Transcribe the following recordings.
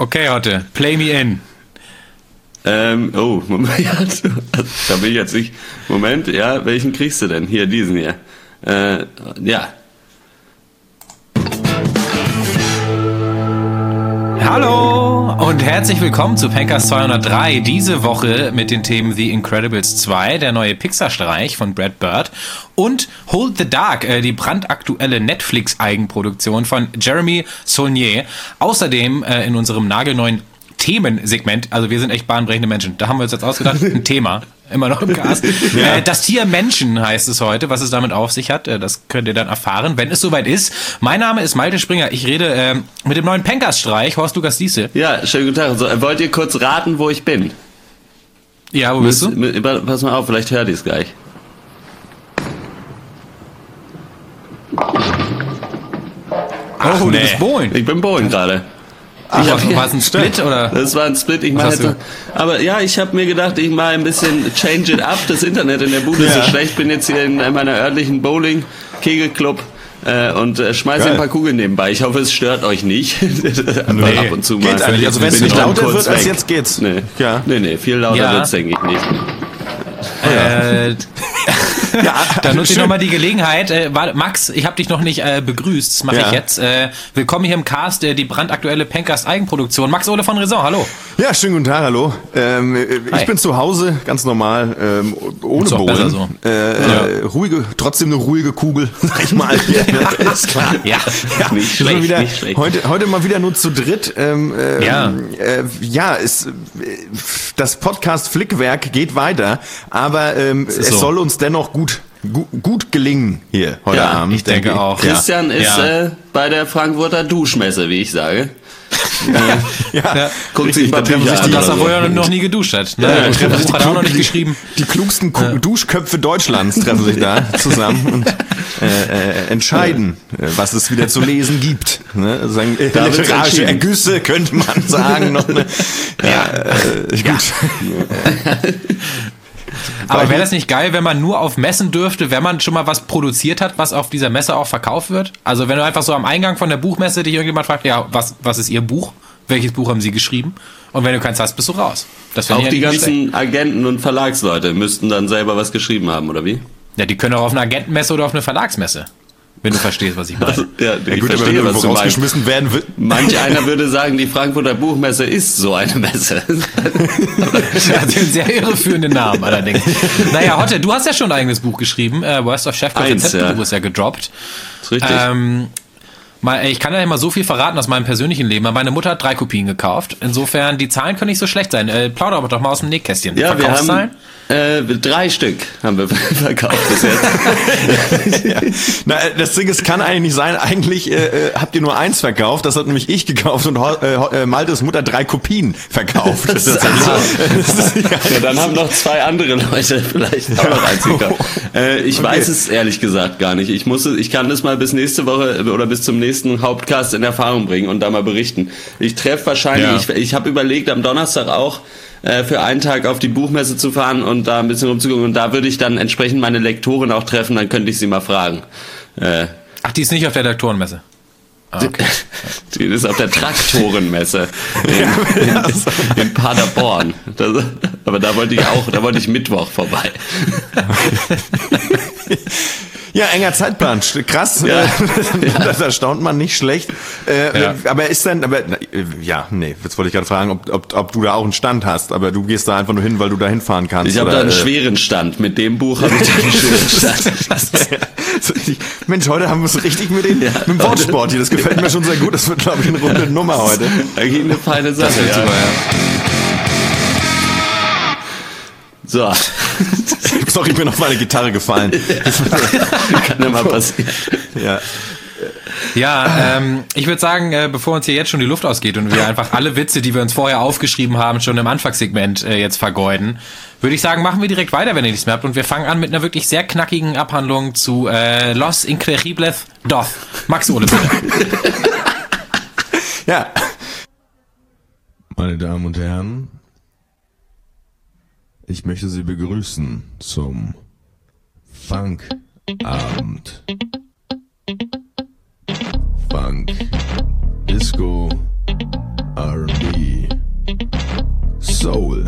Okay, Hotte, play me in. Moment, da bin ich jetzt nicht. Moment, ja, welchen kriegst du denn? Hier, diesen hier. Ja. Hallo und herzlich willkommen zu Pencast 203. Diese Woche mit den Themen The Incredibles 2, der neue Pixar-Streich von Brad Bird und Hold the Dark, die brandaktuelle Netflix-Eigenproduktion von Jeremy Saulnier. Außerdem in unserem nagelneuen Themensegment, also wir sind echt bahnbrechende Menschen, da haben wir uns jetzt ausgedacht, ein Thema, immer noch im Cast. Ja. Das Tier Menschen heißt es heute, was es damit auf sich hat, das könnt ihr dann erfahren, wenn es soweit ist. Mein Name ist Malte Springer, ich rede mit dem neuen Pencast-Streich, Horst Lukas Diesse. Ja, schönen guten Tag. So, wollt ihr kurz raten, wo ich bin? Ja, wo bist du? Pass mal auf, vielleicht hört ihr es gleich. Ach, du bist Bohlen. Ich bin Bohlen gerade. War es ein Split oder? Das war ein Split. Aber ja, ich habe mir gedacht, ich mal ein bisschen change it up. Das Internet in der Bude ist so schlecht. Bin jetzt hier in meiner örtlichen Bowling-Kegelclub und schmeiße ein paar Kugeln nebenbei. Ich hoffe, es stört euch nicht. Nee, ab und zu mal. Geht eigentlich. Also wenn es nicht lauter wird als jetzt geht's. Nee, viel lauter wird's, denke ich nicht. Dann nutze ich nochmal die Gelegenheit. Max, ich habe dich noch nicht begrüßt, das mache ich jetzt. Willkommen hier im Cast, die brandaktuelle Pencast Eigenproduktion. Max Ole von Raison, hallo. Ja, schönen guten Tag, hallo. Ich bin zu Hause, ganz normal, ohne Bohlen. So. Trotzdem eine ruhige Kugel, sag ich mal. Ist klar. Ja. Nicht schlecht. Heute mal wieder nur zu dritt. Das Podcast Flickwerk geht weiter, aber es soll uns dennoch gut gelingen hier heute Abend. Ich denke auch. Christian ist bei der Frankfurter Duschmesse, wie ich sage. Guckt sich mal dass er vorher noch nie geduscht hat. Buch hat auch noch nicht geschrieben. Die klugsten Duschköpfe Deutschlands treffen sich da zusammen und entscheiden, was es wieder zu lesen gibt. Sagen, literarische Ergüsse könnte man sagen. Noch gut. Aber wäre das nicht geil, wenn man nur auf Messen dürfte, wenn man schon mal was produziert hat, was auf dieser Messe auch verkauft wird? Also wenn du einfach so am Eingang von der Buchmesse dich irgendjemand fragt, ja, was ist Ihr Buch? Welches Buch haben Sie geschrieben? Und wenn du keins hast, bist du raus. Das auch die ganzen Agenten und Verlagsleute müssten dann selber was geschrieben haben, oder wie? Ja, die können auch auf einer Agentenmesse oder auf eine Verlagsmesse. Wenn du verstehst, was ich meine. Also, ich verstehe, was du rausgeschmissen werden wird. Manch einer würde sagen, die Frankfurter Buchmesse ist so eine Messe. Ja, den sehr irreführenden Namen allerdings. Naja, Hotte, du hast ja schon ein eigenes Buch geschrieben. Worst of Chef, Rezeptbuch ist ja gedroppt. Das ist richtig. Ich kann ja immer so viel verraten aus meinem persönlichen Leben. Meine Mutter hat 3 Kopien gekauft. Insofern, die Zahlen können nicht so schlecht sein. Plauder aber doch mal aus dem Nähkästchen. Ja, wir haben 3 Stück haben wir verkauft bis jetzt. Na, das Ding ist, kann eigentlich nicht sein. Eigentlich habt ihr nur 1 verkauft. Das hat nämlich ich gekauft und Maltes Mutter 3 Kopien verkauft. Dann haben noch 2 andere Leute vielleicht auch noch 1 gekauft. Ich weiß es ehrlich gesagt gar nicht. Ich kann das mal bis nächste Woche oder bis zum nächsten Hauptcast in Erfahrung bringen und da mal berichten. Ich treffe wahrscheinlich, ich habe überlegt, am Donnerstag auch für einen Tag auf die Buchmesse zu fahren und da ein bisschen rumzugucken und da würde ich dann entsprechend meine Lektorin auch treffen, dann könnte ich sie mal fragen. Ach, die ist nicht auf der Lektorenmesse? Okay. Die ist auf der Traktorenmesse in Paderborn. Aber da wollte ich Mittwoch vorbei. Ja, enger Zeitplan, krass. Das erstaunt man nicht schlecht. Aber jetzt wollte ich gerade fragen, ob du da auch einen Stand hast, aber du gehst da einfach nur hin, weil du da hinfahren kannst. Ich habe da einen schweren Stand. Mit dem Buch habe ich da einen schweren Stand. Mensch, heute haben wir es richtig mit dem Wortsport hier. Das gefällt mir schon sehr gut. Das wird, glaube ich, eine runde Nummer heute. Eigentlich eine feine Sache. So. Sorry, ich bin auf meine Gitarre gefallen. Kann ja mal passieren. Ich würde sagen, bevor uns hier jetzt schon die Luft ausgeht und wir einfach alle Witze, die wir uns vorher aufgeschrieben haben, schon im Anfangssegment jetzt vergeuden, würde ich sagen, machen wir direkt weiter, wenn ihr nichts mehr habt. Und wir fangen an mit einer wirklich sehr knackigen Abhandlung zu Los Increíbles 2. Max Ole, bitte. Ja. Meine Damen und Herren, ich möchte Sie begrüßen zum Funkabend. Funk, Disco, R&B, Soul.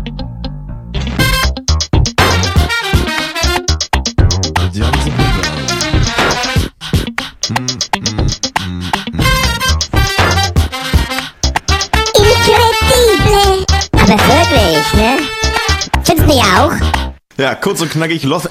Incredible! Aber wirklich, ne? Findest du nicht auch? Ja, kurz und knackig, Lost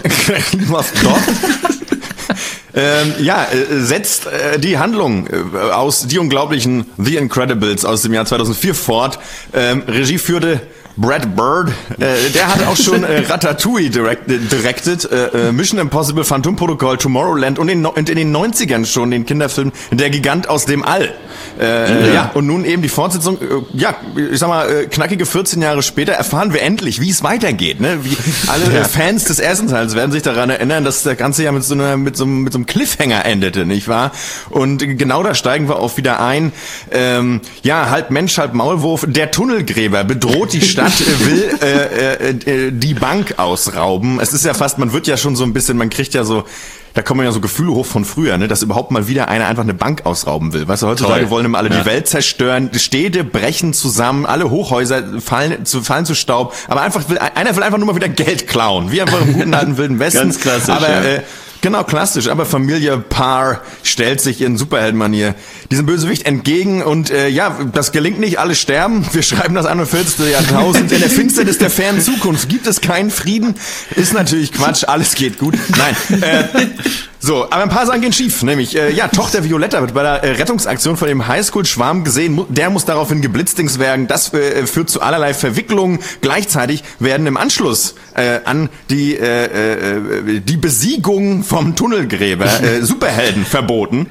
setzt die Handlung aus Die Unglaublichen The Incredibles aus dem Jahr 2004 fort. Regie führte Brad Bird, der hat auch schon Ratatouille directed, Mission Impossible, Phantom Protocol, Tomorrowland und in den 90ern schon den Kinderfilm Der Gigant aus dem All. Ja, und nun eben die Fortsetzung, ich sag mal, knackige 14 Jahre später erfahren wir endlich, wie es weitergeht, ne? Wie alle Fans des ersten Teils werden sich daran erinnern, dass das Ganze ja mit so einem Cliffhanger endete, nicht wahr? Und genau da steigen wir auch wieder ein. Halb Mensch, halb Maulwurf, der Tunnelgräber bedroht die Stadt, will die Bank ausrauben. Es ist ja fast, man wird ja schon so ein bisschen, man kriegt ja so, da kommen ja so Gefühle hoch von früher, ne, dass überhaupt mal wieder einer einfach eine Bank ausrauben will. Weißt du, heutzutage wollen immer alle die Welt zerstören, Städte brechen zusammen, alle Hochhäuser fallen zu Staub, aber einer will einfach nur mal wieder Geld klauen, wie einfach im guten alten Wilden Westen. Ganz klassisch, aber genau, klassisch, aber Familie Parr stellt sich in Superheldenmanier diesem Bösewicht entgegen und das gelingt nicht, alle sterben. Wir schreiben das 41. Jahrtausend. In der Finsternis der fernen Zukunft gibt es keinen Frieden. Ist natürlich Quatsch, alles geht gut. Nein, aber ein paar Sachen gehen schief, nämlich, Tochter Violetta wird bei der Rettungsaktion von dem Highschool-Schwarm gesehen, der muss daraufhin geblitzdings werden, das führt zu allerlei Verwicklungen. Gleichzeitig werden im Anschluss an die Besiegung vom Tunnelgräber Superhelden verboten.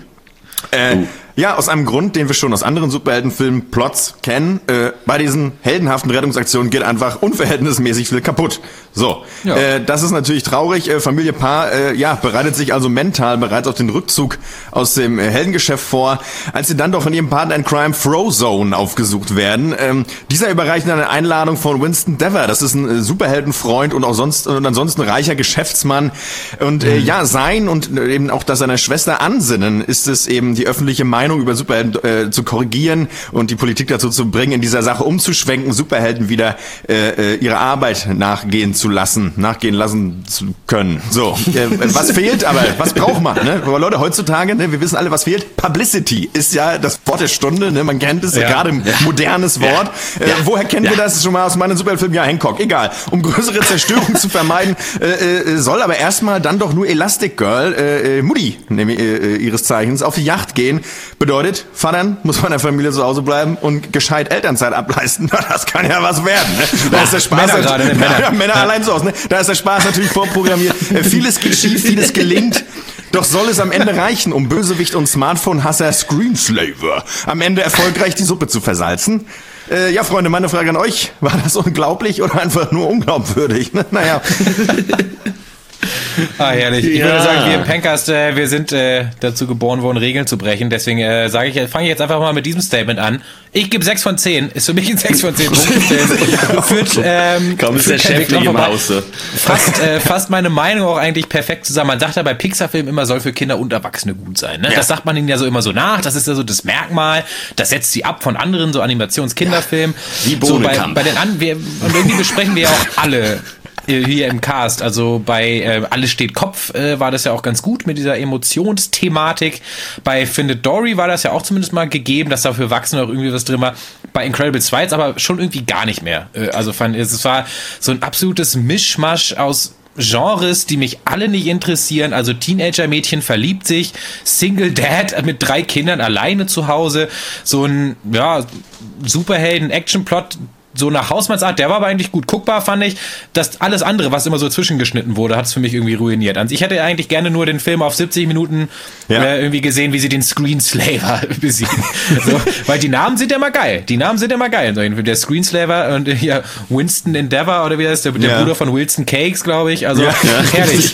Ja, aus einem Grund, den wir schon aus anderen Superheldenfilmen Plots kennen. Bei diesen heldenhaften Rettungsaktionen geht einfach unverhältnismäßig viel kaputt. So, das ist natürlich traurig. Familie Parr bereitet sich also mental bereits auf den Rückzug aus dem Heldengeschäft vor, als sie dann doch von ihrem Partner in Crime Frozone aufgesucht werden. Dieser überreicht eine Einladung von Winston Dever. Das ist ein Superheldenfreund und ansonsten reicher Geschäftsmann. Und sein und eben auch das seiner Schwester Ansinnen ist es eben, die öffentliche Meinung über Superhelden zu korrigieren und die Politik dazu zu bringen, in dieser Sache umzuschwenken, Superhelden wieder ihre Arbeit nachgehen lassen zu können. So, was fehlt aber? Was braucht man? Ne? Aber Leute, heutzutage, ne, wir wissen alle, was fehlt. Publicity ist ja das Wort der Stunde. Ne? Man kennt es, gerade ein modernes Wort. Woher kennen wir das schon mal aus meinem Superheldenfilm? Ja, Hancock. Egal. Um größere Zerstörung zu vermeiden, soll aber erstmal dann doch nur Elastic Girl, Mutti, ihres Zeichens, auf die Yacht gehen. Bedeutet, Vatern muss von der Familie zu Hause bleiben und gescheit Elternzeit ableisten. Das kann ja was werden. Ne? Da ist der Spaß Männer allein so aus. Ne? Da ist der Spaß natürlich vorprogrammiert. Vieles geht schief, vieles gelingt. Doch soll es am Ende reichen, um Bösewicht und Smartphone-Hasser Screenslaver am Ende erfolgreich die Suppe zu versalzen? Freunde, meine Frage an euch. War das unglaublich oder einfach nur unglaubwürdig? Naja. Herrlich. Ich würde sagen, wir im Pencast, wir sind dazu geboren worden, Regeln zu brechen. Deswegen fange ich jetzt einfach mal mit diesem Statement an. Ich gebe 6 von 10. Ist für mich ein 6 von 10 Punkten. Kaum ist der Chef nicht im Hause. Fasst meine Meinung auch eigentlich perfekt zusammen. Man sagt ja bei Pixar-Filmen immer, soll für Kinder und Erwachsene gut sein. Ne? Ja. Das sagt man ihnen ja so immer so nach. Das ist ja so das Merkmal. Das setzt sie ab von anderen so Animations-Kinderfilmen. Wie Bohnenkamp. Und irgendwie besprechen wir ja auch alle hier im Cast, also bei Alles steht Kopf war das ja auch ganz gut mit dieser Emotionsthematik. Bei Findet Dory war das ja auch zumindest mal gegeben, dass da für Erwachsene auch irgendwie was drin war. Bei Incredibles 2 jetzt aber schon irgendwie gar nicht mehr. Es war so ein absolutes Mischmasch aus Genres, die mich alle nicht interessieren. Also Teenager-Mädchen verliebt sich, Single Dad mit 3 Kindern alleine zu Hause, so ein Superhelden-Action-Plot, so nach Hausmannsart, der war aber eigentlich gut guckbar, fand ich. Das alles andere, was immer so zwischengeschnitten wurde, hat es für mich irgendwie ruiniert. Also ich hätte eigentlich gerne nur den Film auf 70 Minuten irgendwie gesehen, wie sie den Screenslaver besiegen. So, weil die Namen sind ja mal geil. Der Screenslaver und hier Winston Endeavor oder wie heißt der Bruder von Wilson Cakes, glaube ich. Also herrlich.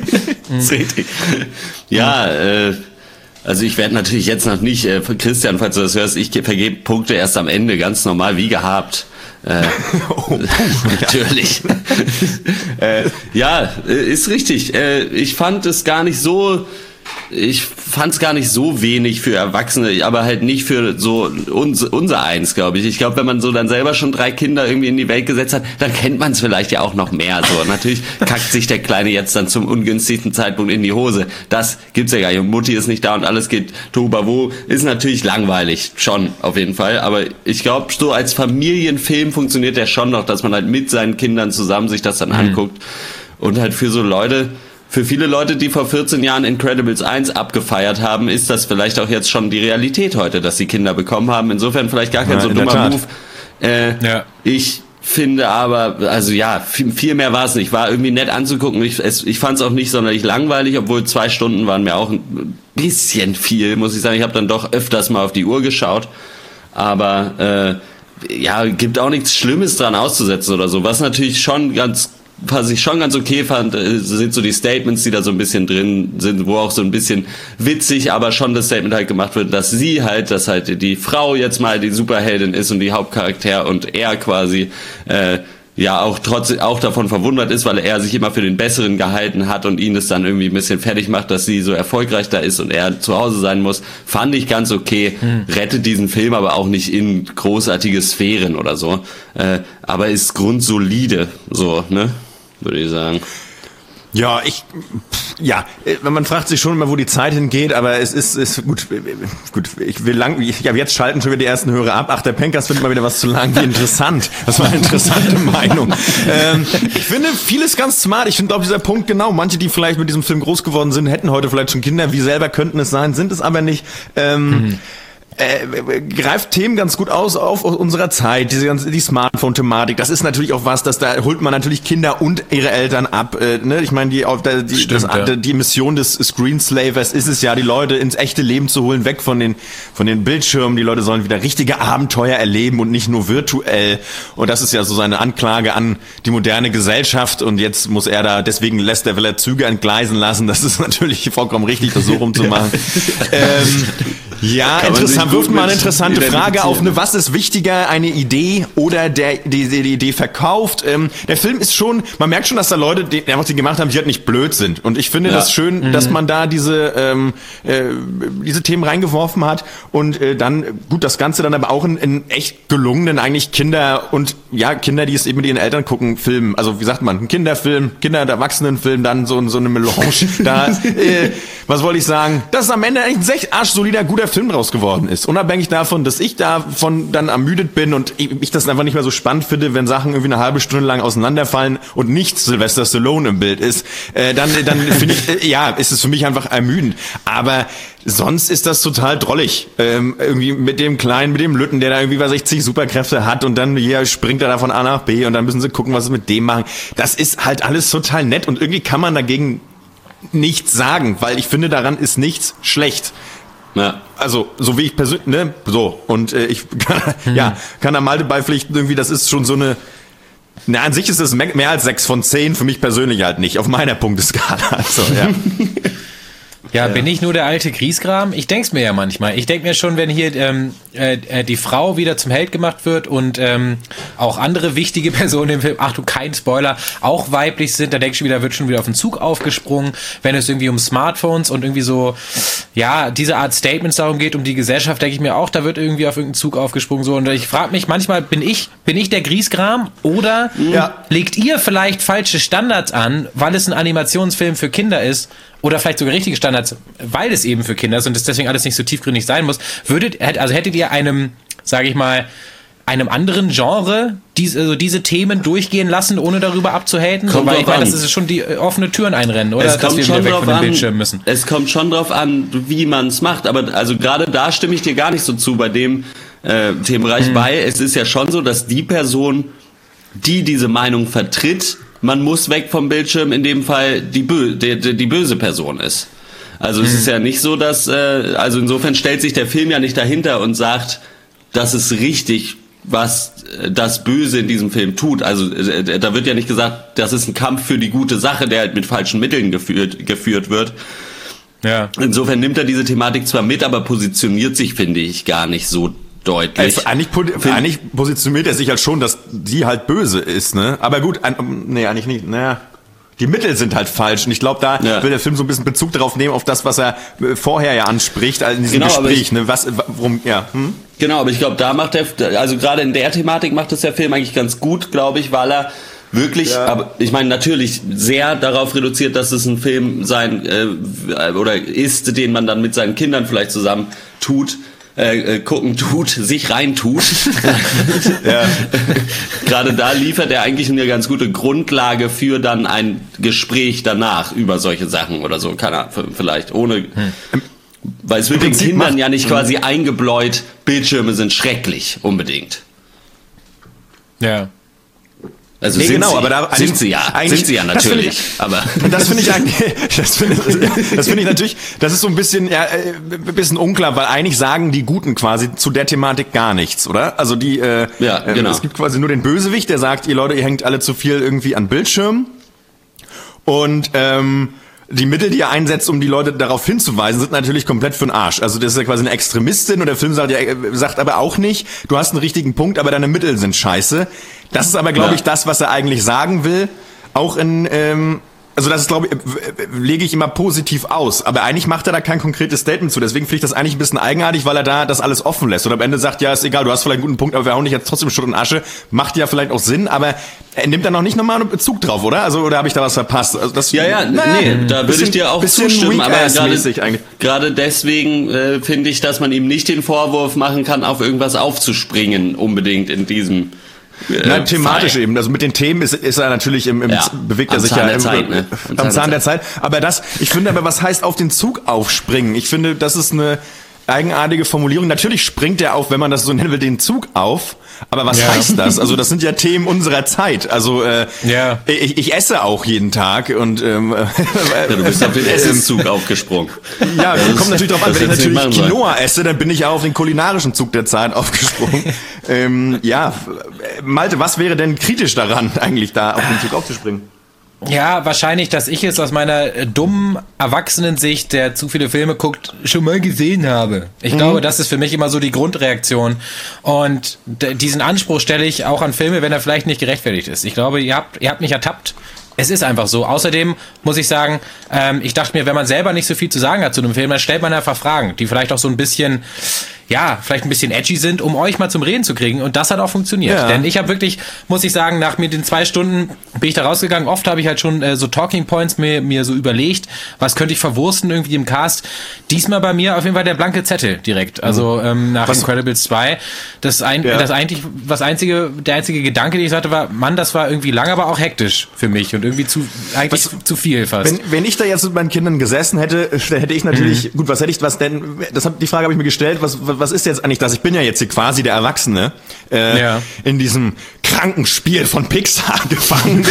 Also ich werde natürlich jetzt noch nicht, Christian, falls du das hörst, ich vergebe Punkte erst am Ende, ganz normal, wie gehabt. Natürlich. Ist richtig. Ich fand es gar nicht so ich fand's gar nicht so wenig für Erwachsene, aber halt nicht für so unser eins, glaube ich. Ich glaube, wenn man so dann selber schon 3 Kinder irgendwie in die Welt gesetzt hat, dann kennt man es vielleicht ja auch noch mehr. So, natürlich kackt sich der Kleine jetzt dann zum ungünstigsten Zeitpunkt in die Hose. Das gibt's ja gar nicht. Und Mutti ist nicht da und alles geht Tohuwabohu. Ist natürlich langweilig, schon auf jeden Fall. Aber ich glaube, so als Familienfilm funktioniert der schon noch, dass man halt mit seinen Kindern zusammen sich das dann anguckt. Und halt für viele Leute, die vor 14 Jahren Incredibles 1 abgefeiert haben, ist das vielleicht auch jetzt schon die Realität heute, dass sie Kinder bekommen haben. Insofern vielleicht gar kein so dummer Move. Ich finde aber, also ja, viel mehr war es nicht. War irgendwie nett anzugucken. Ich fand es auch nicht sonderlich langweilig, obwohl 2 Stunden waren mir auch ein bisschen viel, muss ich sagen. Ich habe dann doch öfters mal auf die Uhr geschaut. Aber gibt auch nichts Schlimmes dran auszusetzen oder so. Was ich schon ganz okay fand, sind so die Statements, die da so ein bisschen drin sind, wo auch so ein bisschen witzig, aber schon das Statement halt gemacht wird, dass halt die Frau jetzt mal die Superheldin ist und die Hauptcharakter und er quasi auch davon verwundert ist, weil er sich immer für den Besseren gehalten hat und ihn das dann irgendwie ein bisschen fertig macht, dass sie so erfolgreich da ist und er zu Hause sein muss, fand ich ganz okay. Rettet diesen Film aber auch nicht in großartige Sphären oder so. Aber ist grundsolide, so, ne? Würde ich sagen. Ja, man fragt sich schon immer, wo die Zeit hingeht, aber es ist gut, jetzt schalten schon wieder die ersten Hörer ab. Ach, der Pencast findet mal wieder was zu lang. Wie interessant. Das war eine interessante Meinung. Ich finde vieles ganz smart. Ich finde auch dieser Punkt genau. Manche, die vielleicht mit diesem Film groß geworden sind, hätten heute vielleicht schon Kinder. Wie selber könnten es sein, sind es aber nicht. Greift Themen ganz gut aus unserer Zeit, die Smartphone-Thematik. Das ist natürlich auch was, da holt man natürlich Kinder und ihre Eltern ab. Ne? Ich meine, die Mission des Screenslavers ist es ja, die Leute ins echte Leben zu holen, weg von den Bildschirmen. Die Leute sollen wieder richtige Abenteuer erleben und nicht nur virtuell. Und das ist ja so seine Anklage an die moderne Gesellschaft. Und jetzt muss er deswegen will er Züge entgleisen lassen. Das ist natürlich vollkommen richtig, das so rumzumachen. Ja, interessant. Wirft mal eine interessante Frage auf. Was ist wichtiger, eine Idee oder die Idee verkauft? Der Film ist schon, man merkt schon, dass da Leute, die einfach die gemacht haben, die halt nicht blöd sind. Und ich finde das schön, dass man da diese Themen reingeworfen hat und dann, gut, das Ganze dann aber auch in echt gelungenen eigentlich Kinder, die es eben mit ihren Eltern gucken, Filmen. Also wie sagt man, ein Kinderfilm, Erwachsenenfilm, dann so eine Melange. Was wollte ich sagen? Dass am Ende eigentlich ein echt arschsolider, guter Film draus geworden ist. Unabhängig davon, dass ich davon dann ermüdet bin und ich das einfach nicht mehr so spannend finde, wenn Sachen irgendwie eine halbe Stunde lang auseinanderfallen und nicht Sylvester Stallone im Bild ist, dann finde ich, ist es für mich einfach ermüdend. Aber sonst ist das total drollig. Irgendwie mit dem Lütten, der da irgendwie 60 Superkräfte hat und dann hier springt er da von A nach B und dann müssen sie gucken, was sie mit dem machen. Das ist halt alles total nett und irgendwie kann man dagegen nichts sagen, weil ich finde, daran ist nichts schlecht. Ja. Also, so wie ich persönlich, ne, so. Und ich kann da Malte beipflichten, irgendwie, das ist schon so eine, an sich ist es mehr als 6 von 10, für mich persönlich halt nicht, auf meiner Punkteskala. Also, ja. Ja, bin ich nur der alte Griesgram? Ich denk's mir ja manchmal. Ich denk mir schon, wenn hier die Frau wieder zum Held gemacht wird und auch andere wichtige Personen im Film, kein Spoiler, auch weiblich sind, da denk ich wieder, wird schon wieder auf den Zug aufgesprungen. Wenn es irgendwie um Smartphones und irgendwie so, diese Art Statements darum geht, um die Gesellschaft, denke ich mir auch, da wird irgendwie auf irgendeinen Zug aufgesprungen. So. Und ich frage mich manchmal, bin ich der Griesgram oder legt ihr vielleicht falsche Standards an, weil es ein Animationsfilm für Kinder ist? Oder vielleicht sogar richtige Standards, weil es eben für Kinder ist und es deswegen alles nicht so tiefgründig sein muss. Hättet ihr einem anderen Genre diese Themen durchgehen lassen, ohne darüber abzuhaten? Weil ich meine, das ist schon die offene Türen einrennen, oder? Dass wir wieder weg von den Bildschirmen müssen. Es kommt schon drauf an, wie man es macht. Aber also gerade da stimme ich dir gar nicht so zu bei dem Themenbereich, weil es ist ja schon so, dass die Person, die diese Meinung vertritt, man muss weg vom Bildschirm, in dem Fall die böse Person ist. Also es ist ja nicht so, dass, also insofern stellt sich der Film ja nicht dahinter und sagt, das ist richtig, was das Böse in diesem Film tut. Also da wird ja nicht gesagt, das ist ein Kampf für die gute Sache, der halt mit falschen Mitteln geführt wird. Ja. Insofern nimmt er diese Thematik zwar mit, aber positioniert sich, finde ich, gar nicht so deutlich. Eigentlich positioniert er sich halt schon, dass sie halt böse ist, ne? Aber gut, eigentlich nicht, naja. die Mittel sind halt falsch. Und ich glaube, da will der Film so ein bisschen Bezug darauf nehmen, auf das, was er vorher ja anspricht, also in diesem Gespräch. Genau, aber ich glaube, da macht also gerade in der Thematik macht es der Film eigentlich ganz gut, glaube ich, weil er wirklich, aber ich meine natürlich sehr darauf reduziert, dass es ein Film sein oder ist, den man dann mit seinen Kindern vielleicht zusammen sich reintut. Gerade da liefert er eigentlich eine ganz gute Grundlage für dann ein Gespräch danach über solche Sachen oder so, kann er vielleicht ohne... Weil es wird den Kindern ja nicht quasi eingebläut, Bildschirme sind schrecklich, unbedingt. Ja. Also sind sie ja natürlich. Aber das finde ich eigentlich, das finde ich natürlich, das ist so ein bisschen unklar, weil eigentlich sagen die Guten quasi zu der Thematik gar nichts, oder? Also genau. Es gibt quasi nur den Bösewicht, der sagt, ihr Leute, ihr hängt alle zu viel irgendwie an Bildschirmen und die Mittel, die er einsetzt, um die Leute darauf hinzuweisen, sind natürlich komplett für den Arsch. Also das ist ja quasi eine Extremistin und der Film sagt aber auch nicht, du hast einen richtigen Punkt, aber deine Mittel sind scheiße. Das ist aber, glaube ich, das, was er eigentlich sagen will. Auch also das ist, glaube ich, lege ich immer positiv aus. Aber eigentlich macht er da kein konkretes Statement zu. Deswegen finde ich das eigentlich ein bisschen eigenartig, weil er da das alles offen lässt. Und am Ende sagt, ja, ist egal, du hast vielleicht einen guten Punkt, aber wir hauen dich jetzt trotzdem Schutt und Asche. Macht ja vielleicht auch Sinn, aber er nimmt da noch nicht nochmal einen Bezug drauf, oder? Also, oder habe ich da was verpasst? Also das, nee, da würde ich dir auch zustimmen. Aber gerade deswegen finde ich, dass man ihm nicht den Vorwurf machen kann, auf irgendwas aufzuspringen, unbedingt in diesem... Nein, thematisch eben. Also mit den Themen ist er natürlich bewegt er sich ja am Zahn der Zeit. Aber ich finde was heißt auf den Zug aufspringen? Ich finde, das ist eine eigenartige Formulierung. Natürlich springt er auf, wenn man das so nennen will, den Zug auf. Aber was heißt das? Also das sind ja Themen unserer Zeit. Also ich esse auch jeden Tag und du bist auf den Essenszug aufgesprungen. Ja, kommt natürlich darauf an, wenn ich natürlich Quinoa esse, dann bin ich ja auf den kulinarischen Zug der Zeit aufgesprungen. Malte, was wäre denn kritisch daran, eigentlich da auf den Zug aufzuspringen? Ja, wahrscheinlich, dass ich es aus meiner dummen Erwachsenensicht, der zu viele Filme guckt, schon mal gesehen habe. Ich glaube, das ist für mich immer so die Grundreaktion. Und diesen Anspruch stelle ich auch an Filme, wenn er vielleicht nicht gerechtfertigt ist. Ich glaube, ihr habt mich ertappt. Es ist einfach so. Außerdem muss ich sagen, ich dachte mir, wenn man selber nicht so viel zu sagen hat zu einem Film, dann stellt man einfach Fragen, die vielleicht auch so ein bisschen... vielleicht ein bisschen edgy sind, um euch mal zum Reden zu kriegen. Und das hat auch funktioniert. Ja. Denn ich habe wirklich, muss ich sagen, nach mir den 2 Stunden bin ich da rausgegangen. Oft habe ich halt schon so Talking Points mir so überlegt, was könnte ich verwursten irgendwie im Cast. Diesmal bei mir auf jeden Fall der blanke Zettel direkt. Also nach Incredibles 2. Der einzige Gedanke, den ich hatte, war, Mann, das war irgendwie lang, aber auch hektisch für mich. Und irgendwie zu viel fast. Wenn ich da jetzt mit meinen Kindern gesessen hätte, hätte ich natürlich, die Frage habe ich mir gestellt, was ist jetzt eigentlich das? Ich bin ja jetzt hier quasi der Erwachsene in diesem kranken Spiel von Pixar gefangen.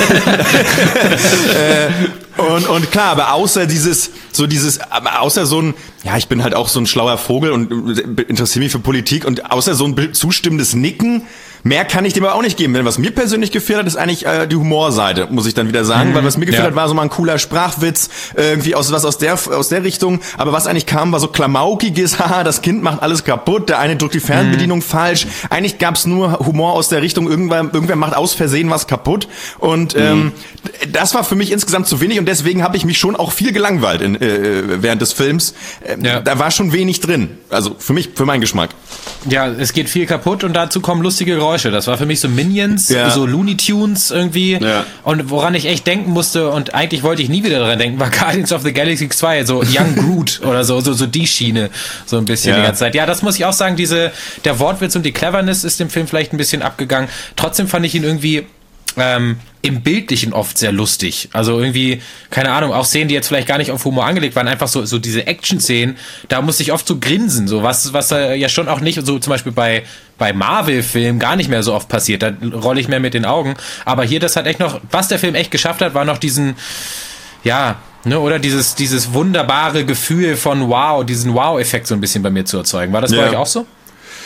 Und klar, aber außer so ein, ich bin halt auch so ein schlauer Vogel und interessiere mich für Politik und außer so ein zustimmendes Nicken, mehr kann ich dem aber auch nicht geben. Denn was mir persönlich gefehlt hat, ist eigentlich die Humorseite, muss ich dann wieder sagen. Weil was mir gefehlt hat, war so mal ein cooler Sprachwitz, irgendwie aus der Richtung. Aber was eigentlich kam, war so klamaukiges, haha, das Kind macht alles kaputt, der eine drückt die Fernbedienung falsch. Eigentlich gab's nur Humor aus der Richtung, irgendwer macht aus Versehen was kaputt. Und das war für mich insgesamt zu wenig und deswegen habe ich mich schon auch viel gelangweilt während des Films. Da war schon wenig drin. Also für meinen Geschmack. Ja, es geht viel kaputt und dazu kommen lustige Geräusche. Das war für mich so Minions, so Looney Tunes irgendwie. Ja. Und woran ich echt denken musste, und eigentlich wollte ich nie wieder daran denken, war Guardians of the Galaxy 2, so Young Groot oder so die Schiene, so ein bisschen die ganze Zeit. Ja, das muss ich auch sagen, der Wortwitz und die Cleverness ist dem Film vielleicht ein bisschen abgegangen. Trotzdem fand ich ihn irgendwie im Bildlichen oft sehr lustig. Also irgendwie, keine Ahnung, auch Szenen, die jetzt vielleicht gar nicht auf Humor angelegt waren, einfach so diese Action-Szenen, da musste ich oft so grinsen, so was ja schon auch nicht, so zum Beispiel bei Marvel-Filmen gar nicht mehr so oft passiert, da rolle ich mehr mit den Augen, aber hier, das hat echt noch, was der Film echt geschafft hat, war noch diesen, oder dieses wunderbare Gefühl von Wow, diesen Wow-Effekt so ein bisschen bei mir zu erzeugen. War das bei euch auch so?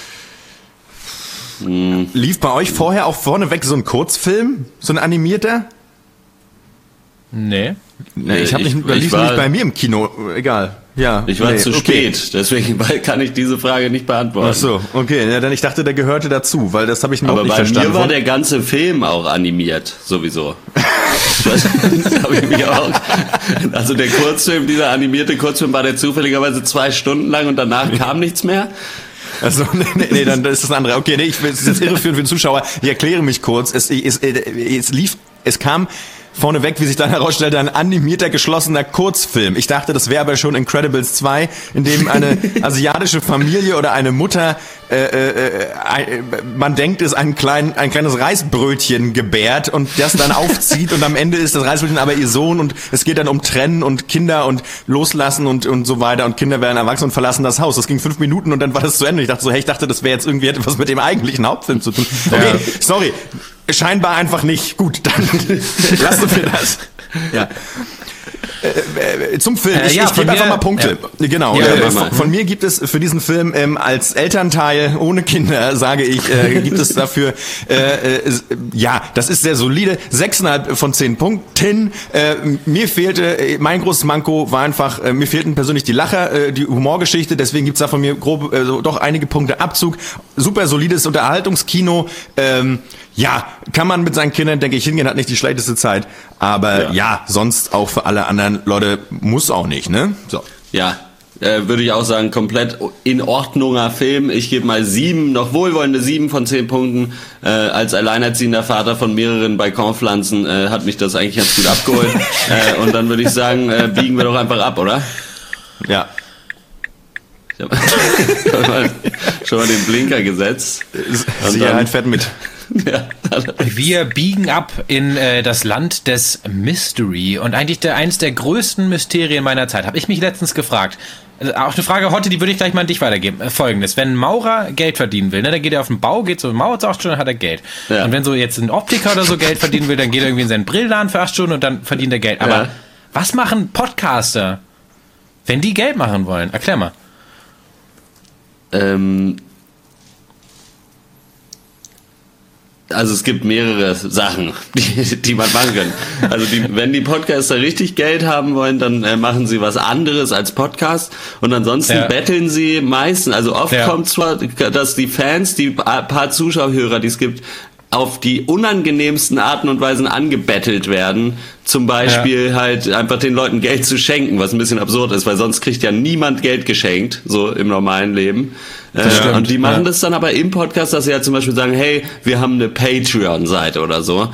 Lief bei euch vorher auch vorneweg so ein Kurzfilm, so ein animierter? Nee. Ich habe nicht bei mir im Kino, egal. Ja. Ich war zu spät, deswegen kann ich diese Frage nicht beantworten. Ach so, okay. Ja, dann ich dachte, der gehörte dazu, weil das habe ich noch nicht verstanden. Aber bei mir war der ganze Film auch animiert, sowieso. Das habe ich mich auch. Also der Kurzfilm, dieser animierte Kurzfilm, war der zufälligerweise 2 Stunden lang und danach kam nichts mehr. Also, nee, dann ist das andere. Okay, nee, ich will es jetzt irreführen für den Zuschauer. Ich erkläre mich kurz. Es kam vorneweg, wie sich dann herausstellte, ein animierter, geschlossener Kurzfilm. Ich dachte, das wäre aber schon Incredibles 2, in dem eine asiatische Familie oder eine Mutter, man denkt, es ein kleines Reisbrötchen gebärt und das dann aufzieht und am Ende ist das Reisbrötchen aber ihr Sohn und es geht dann um Trennen und Kinder und Loslassen und so weiter und Kinder werden erwachsen und verlassen das Haus. Das ging 5 Minuten und dann war das zu Ende. Ich dachte so, hey, das wäre jetzt irgendwie etwas mit dem eigentlichen Hauptfilm zu tun. Okay, sorry. Scheinbar einfach nicht. Gut, dann lassen wir das. Ja. Zum Film. Ich gebe einfach mal Punkte. Ja. Genau. Ja, von mir gibt es für diesen Film als Elternteil ohne Kinder, sage ich, gibt es dafür, das ist sehr solide. 6,5 von 10 Punkten. Mir fehlte, mein großes Manko war einfach, mir fehlten persönlich die Lacher, die Humorgeschichte, deswegen gibt's da von mir grob doch einige Punkte Abzug. Super solides Unterhaltungskino. Kann man mit seinen Kindern, denke ich, hingehen, hat nicht die schlechteste Zeit. Aber sonst auch für alle anderen Leute muss auch nicht, ne? So. Ja, würde ich auch sagen, komplett in Ordnunger Film. Ich gebe mal 7, noch wohlwollende 7 von 10 Punkten. Als alleinerziehender Vater von mehreren Balkonpflanzen hat mich das eigentlich ganz gut abgeholt. Und dann würde ich sagen, biegen wir doch einfach ab, oder? Ja. Ich habe schon mal den Blinker gesetzt. Sicherheit fährt mit. Ja. Wir biegen ab in das Land des Mystery und eigentlich eines der größten Mysterien meiner Zeit. Habe ich mich letztens gefragt. Auch eine Frage heute, die würde ich gleich mal an dich weitergeben. Folgendes: Wenn ein Maurer Geld verdienen will, ne, dann geht er auf den Bau, geht so eine Mauer zu 8 Stunden, dann hat er Geld. Ja. Und wenn so jetzt ein Optiker oder so Geld verdienen will, dann geht er irgendwie in seinen Brillladen für 8 Stunden und dann verdient er Geld. Aber was machen Podcaster, wenn die Geld machen wollen? Erklär mal. Also es gibt mehrere Sachen, die man machen kann. Also wenn die Podcaster richtig Geld haben wollen, dann machen sie was anderes als Podcast und ansonsten betteln sie meistens. Also oft kommt zwar, dass die Fans, die paar Zuschauerhörer, die es gibt, auf die unangenehmsten Arten und Weisen angebettelt werden. Zum Beispiel halt einfach den Leuten Geld zu schenken, was ein bisschen absurd ist, weil sonst kriegt ja niemand Geld geschenkt, so im normalen Leben. Und die machen das dann aber im Podcast, dass sie ja zum Beispiel sagen, hey, wir haben eine Patreon-Seite oder so,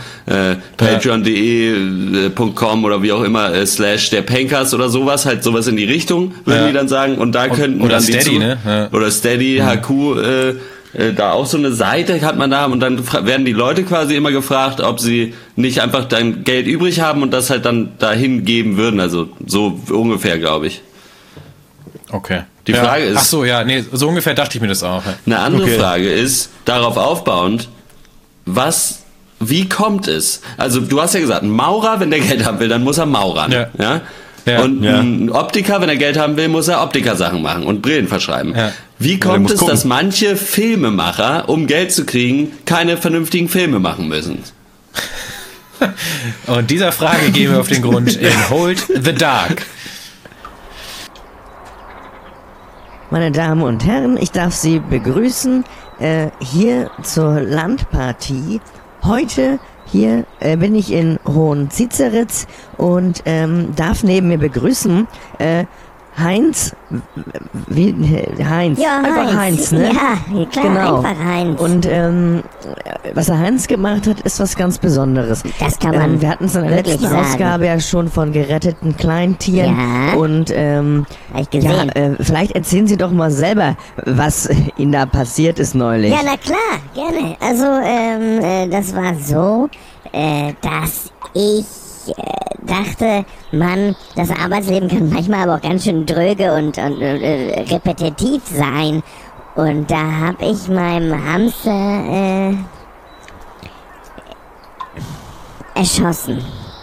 patreon.com oder wie auch immer, / der Pencast oder sowas, halt sowas in die Richtung, würden die dann sagen, und da könnten oder dann Steady, oder Steady, HQ, da auch so eine Seite hat man da und dann werden die Leute quasi immer gefragt, ob sie nicht einfach dann Geld übrig haben und das halt dann dahin geben würden, also so ungefähr, glaube ich. Okay. Die Frage ist... Ach so, so ungefähr dachte ich mir das auch. Eine andere Frage ist, darauf aufbauend, wie kommt es? Also du hast ja gesagt, ein Maurer, wenn der Geld haben will, dann muss er maurern. Ja? Und ein Optiker, wenn er Geld haben will, muss er Optiker-Sachen machen und Brillen verschreiben. Ja. Wie kommt es, dass manche Filmemacher, um Geld zu kriegen, keine vernünftigen Filme machen müssen? Und dieser Frage gehen wir auf den Grund in Hold the Dark. Meine Damen und Herren, ich darf Sie begrüßen hier zur Landpartie. Heute hier bin ich in Hohenzitzeritz und darf neben mir begrüßen Heinz, Heinz, ja, einfach Heinz, ne? Ja, klar, genau. Einfach Heinz. Und was der Heinz gemacht hat, ist was ganz Besonderes. Das kann man wir hatten es in der letzten Ausgabe ja schon von geretteten Kleintieren. Ja. Und hab ich gesehen. vielleicht erzählen Sie doch mal selber, was Ihnen da passiert ist neulich. Ja, na klar, gerne. Also, das war so, dass ich dachte, Mann, das Arbeitsleben kann manchmal aber auch ganz schön dröge und repetitiv sein. Und da habe ich meinem Hamster erschossen.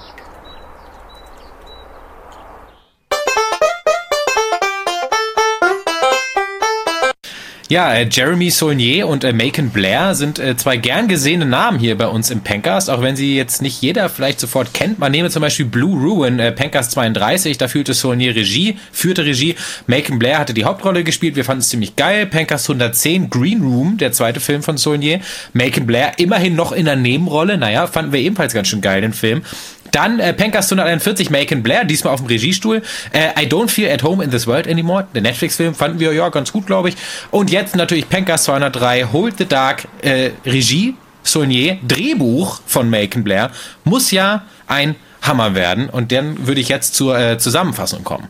Ja, Jeremy Saulnier und Macon Blair sind zwei gern gesehene Namen hier bei uns im Pencast, auch wenn sie jetzt nicht jeder vielleicht sofort kennt. Man nehme zum Beispiel Blue Ruin, Pencast 32, da führte Saulnier führte Regie. Macon Blair hatte die Hauptrolle gespielt, wir fanden es ziemlich geil. Pencast 110, Green Room, der zweite Film von Saulnier. Macon Blair immerhin noch in der Nebenrolle, fanden wir ebenfalls ganz schön geil, den Film. Dann Pencast 141, Macon Blair, diesmal auf dem Regiestuhl. I Don't Feel at Home in This World Anymore, der Netflix-Film, fanden wir ja ganz gut, glaube ich. Und jetzt natürlich Pencast 203, Hold the Dark, Regie, Saulnier, Drehbuch von Macon Blair, muss ja ein Hammer werden. Und dann würde ich jetzt zur Zusammenfassung kommen.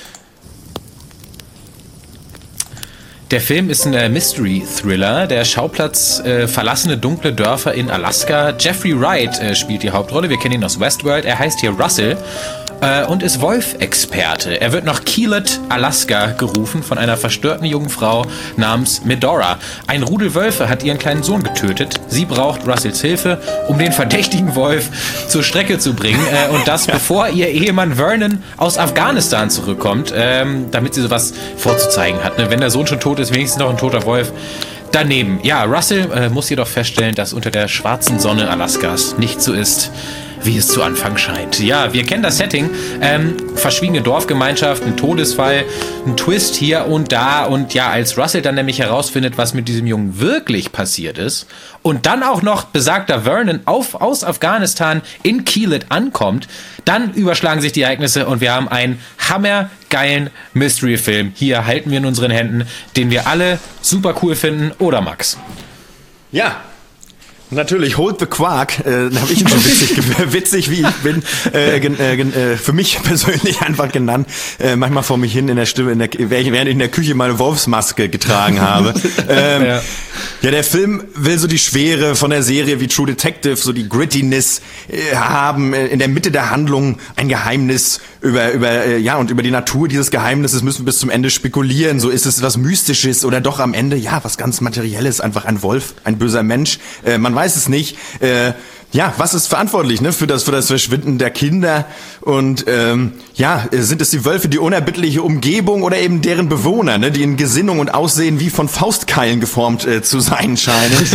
Der Film ist ein Mystery-Thriller. Der Schauplatz verlassene dunkle Dörfer in Alaska. Jeffrey Wright spielt die Hauptrolle. Wir kennen ihn aus Westworld. Er heißt hier Russell und ist Wolf-Experte. Er wird nach Keelet, Alaska gerufen von einer verstörten jungen Frau namens Medora. Ein Rudel Wölfe hat ihren kleinen Sohn getötet. Sie braucht Russells Hilfe, um den verdächtigen Wolf zur Strecke zu bringen. Und das bevor ihr Ehemann Vernon aus Afghanistan zurückkommt, damit sie sowas vorzuzeigen hat. Wenn der Sohn schon tot ist, wenigstens noch ein toter Wolf. Daneben, ja, Russell muss jedoch feststellen, dass unter der schwarzen Sonne Alaskas nicht so ist, wie es zu Anfang scheint. Ja, wir kennen das Setting. Verschwiegene Dorfgemeinschaft, ein Todesfall, ein Twist hier und da. Und ja, als Russell dann nämlich herausfindet, was mit diesem Jungen wirklich passiert ist und dann auch noch besagter Vernon aus Afghanistan in Keelet ankommt, dann überschlagen sich die Ereignisse und wir haben einen hammergeilen Mystery-Film. Hier halten wir in unseren Händen, den wir alle super cool finden. Oder Max? Ja. Natürlich, Hold the Quark, da habe ich ihn schon witzig wie ich bin, für mich persönlich einfach genannt, manchmal vor mich hin in der Stimme, während ich in der Küche meine Wolfsmaske getragen habe. Ja, der Film will so die Schwere von der Serie wie True Detective, so die Grittiness haben, in der Mitte der Handlung ein Geheimnis über die Natur dieses Geheimnisses müssen wir bis zum Ende spekulieren, so ist es was Mystisches oder doch am Ende, ja, was ganz Materielles, einfach ein Wolf, ein böser Mensch, man weiß es nicht. Was ist verantwortlich für das Verschwinden der Kinder? Und sind es die Wölfe, die unerbittliche Umgebung oder eben deren Bewohner, die in Gesinnung und Aussehen wie von Faustkeilen geformt zu sein scheinen?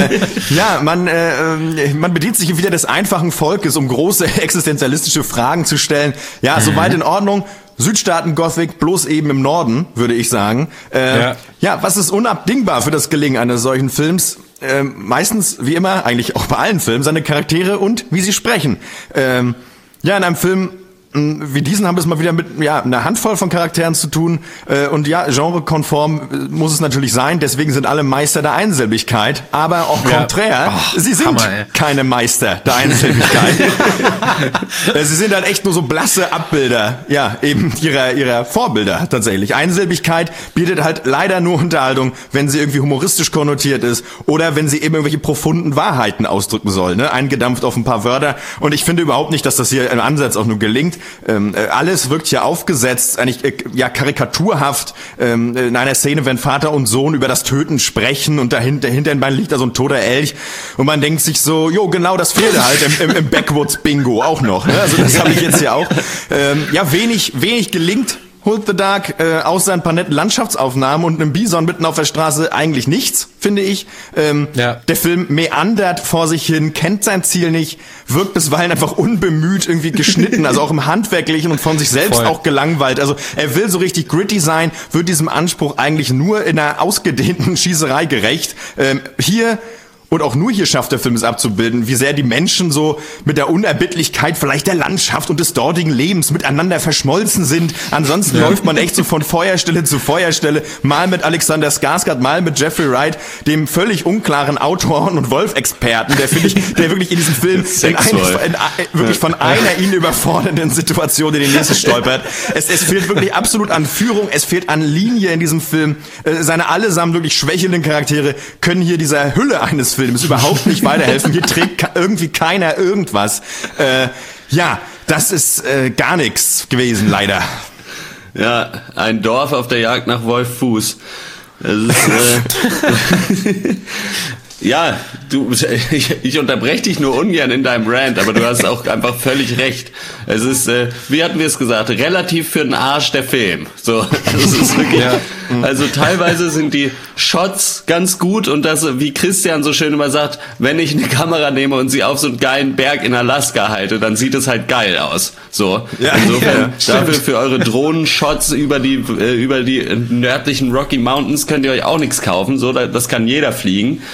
Man bedient sich wieder des einfachen Volkes, um große existenzialistische Fragen zu stellen. Ja, soweit in Ordnung. Südstaaten-Gothic, bloß eben im Norden, würde ich sagen. Was ist unabdingbar für das Gelingen eines solchen Films? Meistens, wie immer, eigentlich auch bei allen Filmen, seine Charaktere und wie sie sprechen. In einem Film wie diesen haben wir es mal wieder mit einer Handvoll von Charakteren zu tun. Genrekonform muss es natürlich sein. Deswegen sind alle Meister der Einsilbigkeit. Aber auch konträr, sie sind keine Meister der Einsilbigkeit. Sie sind halt echt nur so blasse Abbilder, eben ihrer Vorbilder tatsächlich. Einsilbigkeit bietet halt leider nur Unterhaltung, wenn sie irgendwie humoristisch konnotiert ist oder wenn sie eben irgendwelche profunden Wahrheiten ausdrücken soll. Eingedampft auf ein paar Wörter. Und ich finde überhaupt nicht, dass das hier im Ansatz auch nur gelingt. Alles wirkt hier aufgesetzt, eigentlich karikaturhaft. In einer Szene, wenn Vater und Sohn über das Töten sprechen und hinter den beiden liegt da so ein toter Elch und man denkt sich so, genau, das fehlt halt im Backwoods-Bingo auch noch. Also das habe ich jetzt hier auch. Wenig gelingt. Hold the Dark, außer ein paar netten Landschaftsaufnahmen und einem Bison mitten auf der Straße eigentlich nichts, finde ich. Der Film meandert vor sich hin, kennt sein Ziel nicht, wirkt bisweilen einfach unbemüht irgendwie geschnitten, also auch im Handwerklichen und von sich selbst auch gelangweilt. Also er will so richtig gritty sein, wird diesem Anspruch eigentlich nur in einer ausgedehnten Schießerei gerecht. Und auch nur hier schafft der Film es abzubilden, wie sehr die Menschen so mit der Unerbittlichkeit vielleicht der Landschaft und des dortigen Lebens miteinander verschmolzen sind. Ansonsten läuft man echt so von Feuerstelle zu Feuerstelle, mal mit Alexander Skarsgård, mal mit Jeffrey Wright, dem völlig unklaren Autor und Wolf-Experten, der wirklich in diesem Film wirklich von einer ihn überfordernden Situation in die nächste stolpert. Es fehlt wirklich absolut an Führung, es fehlt an Linie in diesem Film. Seine allesamt wirklich schwächelnden Charaktere können hier dieser Hülle eines Films überhaupt nicht weiterhelfen. Hier trägt irgendwie keiner irgendwas. Das ist gar nichts gewesen, leider. Ja, ein Dorf auf der Jagd nach Wolf Fuß. Das ist, ich unterbreche dich nur ungern in deinem Rant, aber du hast auch einfach völlig recht. Es ist, wie hatten wir es gesagt, relativ für den Arsch der Film. So, das ist wirklich, also teilweise sind die Shots ganz gut und das, wie Christian so schön immer sagt, wenn ich eine Kamera nehme und sie auf so einen geilen Berg in Alaska halte, dann sieht es halt geil aus. So, insofern, dafür für eure Drohnenshots über die nördlichen Rocky Mountains könnt ihr euch auch nichts kaufen. So, das kann jeder fliegen.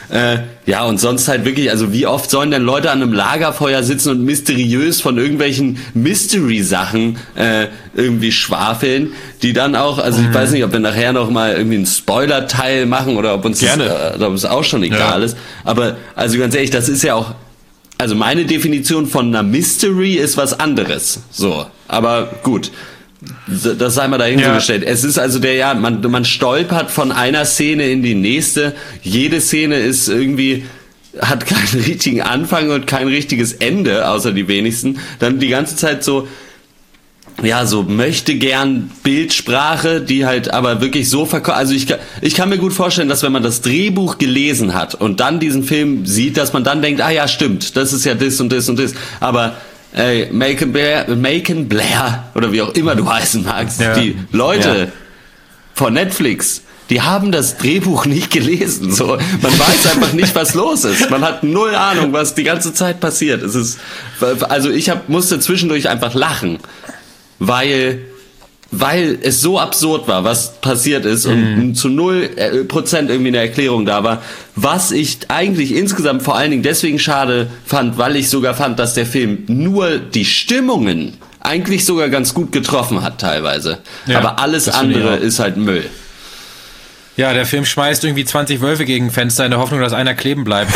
Ja, und sonst halt wirklich, also wie oft sollen denn Leute an einem Lagerfeuer sitzen und mysteriös von irgendwelchen Mystery-Sachen irgendwie schwafeln, die dann auch, also ich weiß nicht, ob wir nachher noch mal irgendwie einen Spoiler-Teil machen oder ob uns ob es auch schon egal ist, aber also ganz ehrlich, das ist ja auch, also meine Definition von einer Mystery ist was anderes, so, aber gut. Das sei mal dahingestellt. Es ist also man stolpert von einer Szene in die nächste. Jede Szene ist irgendwie, hat keinen richtigen Anfang und kein richtiges Ende, außer die wenigsten. Dann die ganze Zeit so möchte gern Bildsprache, die halt aber wirklich so also ich kann mir gut vorstellen, dass wenn man das Drehbuch gelesen hat und dann diesen Film sieht, dass man dann denkt, ah ja, stimmt, das ist ja das und das und das. Aber Macon Blair, oder wie auch immer du heißen magst, die Leute von Netflix, die haben das Drehbuch nicht gelesen. So, man weiß einfach nicht, was los ist. Man hat null Ahnung, was die ganze Zeit passiert. Es ist, also ich musste zwischendurch einfach lachen, weil es so absurd war, was passiert ist und zu 0% irgendwie eine Erklärung da war, was ich eigentlich insgesamt vor allen Dingen deswegen schade fand, weil ich sogar fand, dass der Film nur die Stimmungen eigentlich sogar ganz gut getroffen hat teilweise. Ja, aber alles andere ist halt Müll. Ja, der Film schmeißt irgendwie 20 Wölfe gegen Fenster in der Hoffnung, dass einer kleben bleibt.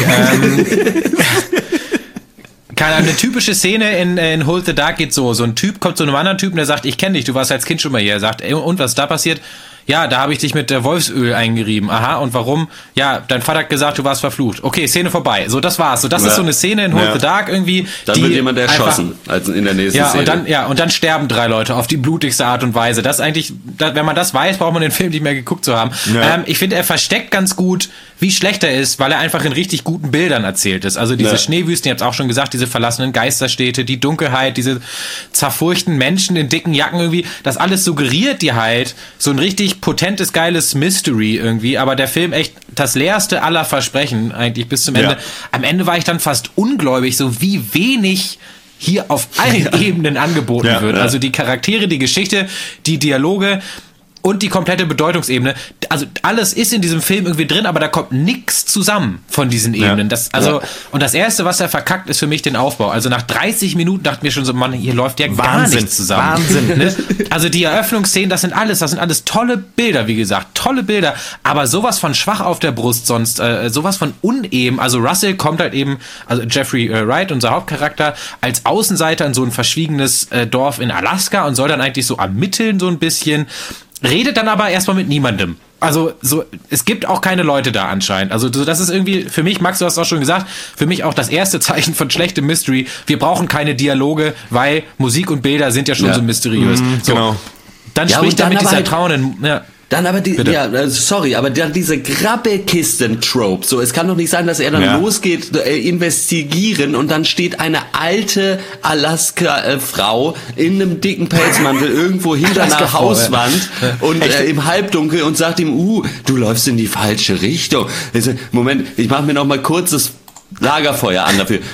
Eine typische Szene in Hold the Dark geht so ein Typ kommt zu einem anderen Typen, der sagt, ich kenne dich, du warst als Kind schon mal hier. Er sagt, und was ist da passiert? Ja, da habe ich dich mit Wolfsöl eingerieben. Aha, und warum? Ja, dein Vater hat gesagt, du warst verflucht. Okay, Szene vorbei. So, das war's. So, das ist so eine Szene in Hold the Dark irgendwie. Dann wird jemand erschossen, als in der nächsten Szene. Und dann sterben 3 Leute auf die blutigste Art und Weise. Das ist eigentlich, wenn man das weiß, braucht man den Film nicht mehr geguckt zu haben. Ja. Ich finde, er versteckt ganz gut, wie schlecht er ist, weil er einfach in richtig guten Bildern erzählt ist. Also diese Schneewüsten, ihr habt es auch schon gesagt, diese verlassenen Geisterstädte, die Dunkelheit, diese zerfurchten Menschen in dicken Jacken irgendwie, das alles suggeriert dir halt so ein richtig potentes, geiles Mystery irgendwie, aber der Film echt das leerste aller Versprechen eigentlich bis zum Ende. Ja. Am Ende war ich dann fast ungläubig, so wie wenig hier auf allen Ebenen angeboten wird. Also die Charaktere, die Geschichte, die Dialoge und die komplette Bedeutungsebene. Also alles ist in diesem Film irgendwie drin, aber da kommt nichts zusammen von diesen Ebenen. Und das Erste, was er verkackt, ist für mich den Aufbau. Also nach 30 Minuten dachten wir schon so, Mann, hier läuft ja gar nichts zusammen. Wahnsinn. Ne? Also die Eröffnungsszenen, das sind alles tolle Bilder, wie gesagt, tolle Bilder, aber sowas von schwach auf der Brust sonst, sowas von uneben. Also Russell kommt halt eben, also Jeffrey Wright, unser Hauptcharakter, als Außenseiter in so ein verschwiegenes Dorf in Alaska und soll dann eigentlich so ermitteln so ein bisschen, redet dann aber erstmal mit niemandem. Also so, es gibt auch keine Leute da anscheinend. Also das ist irgendwie, für mich, Max, du hast auch schon gesagt, für mich auch das erste Zeichen von schlechtem Mystery. Wir brauchen keine Dialoge, weil Musik und Bilder sind ja schon so mysteriös. Genau. Dann spricht er mit dieser trauenden... Dann aber aber dann diese Grabbelkisten-Trope. So, es kann doch nicht sein, dass er dann losgeht, investigieren und dann steht eine alte Alaska-Frau in einem dicken Pelzmantel irgendwo hinter einer Hauswand und im Halbdunkel und sagt ihm, du läufst in die falsche Richtung. Moment, ich mache mir noch mal kurz das Lagerfeuer an dafür.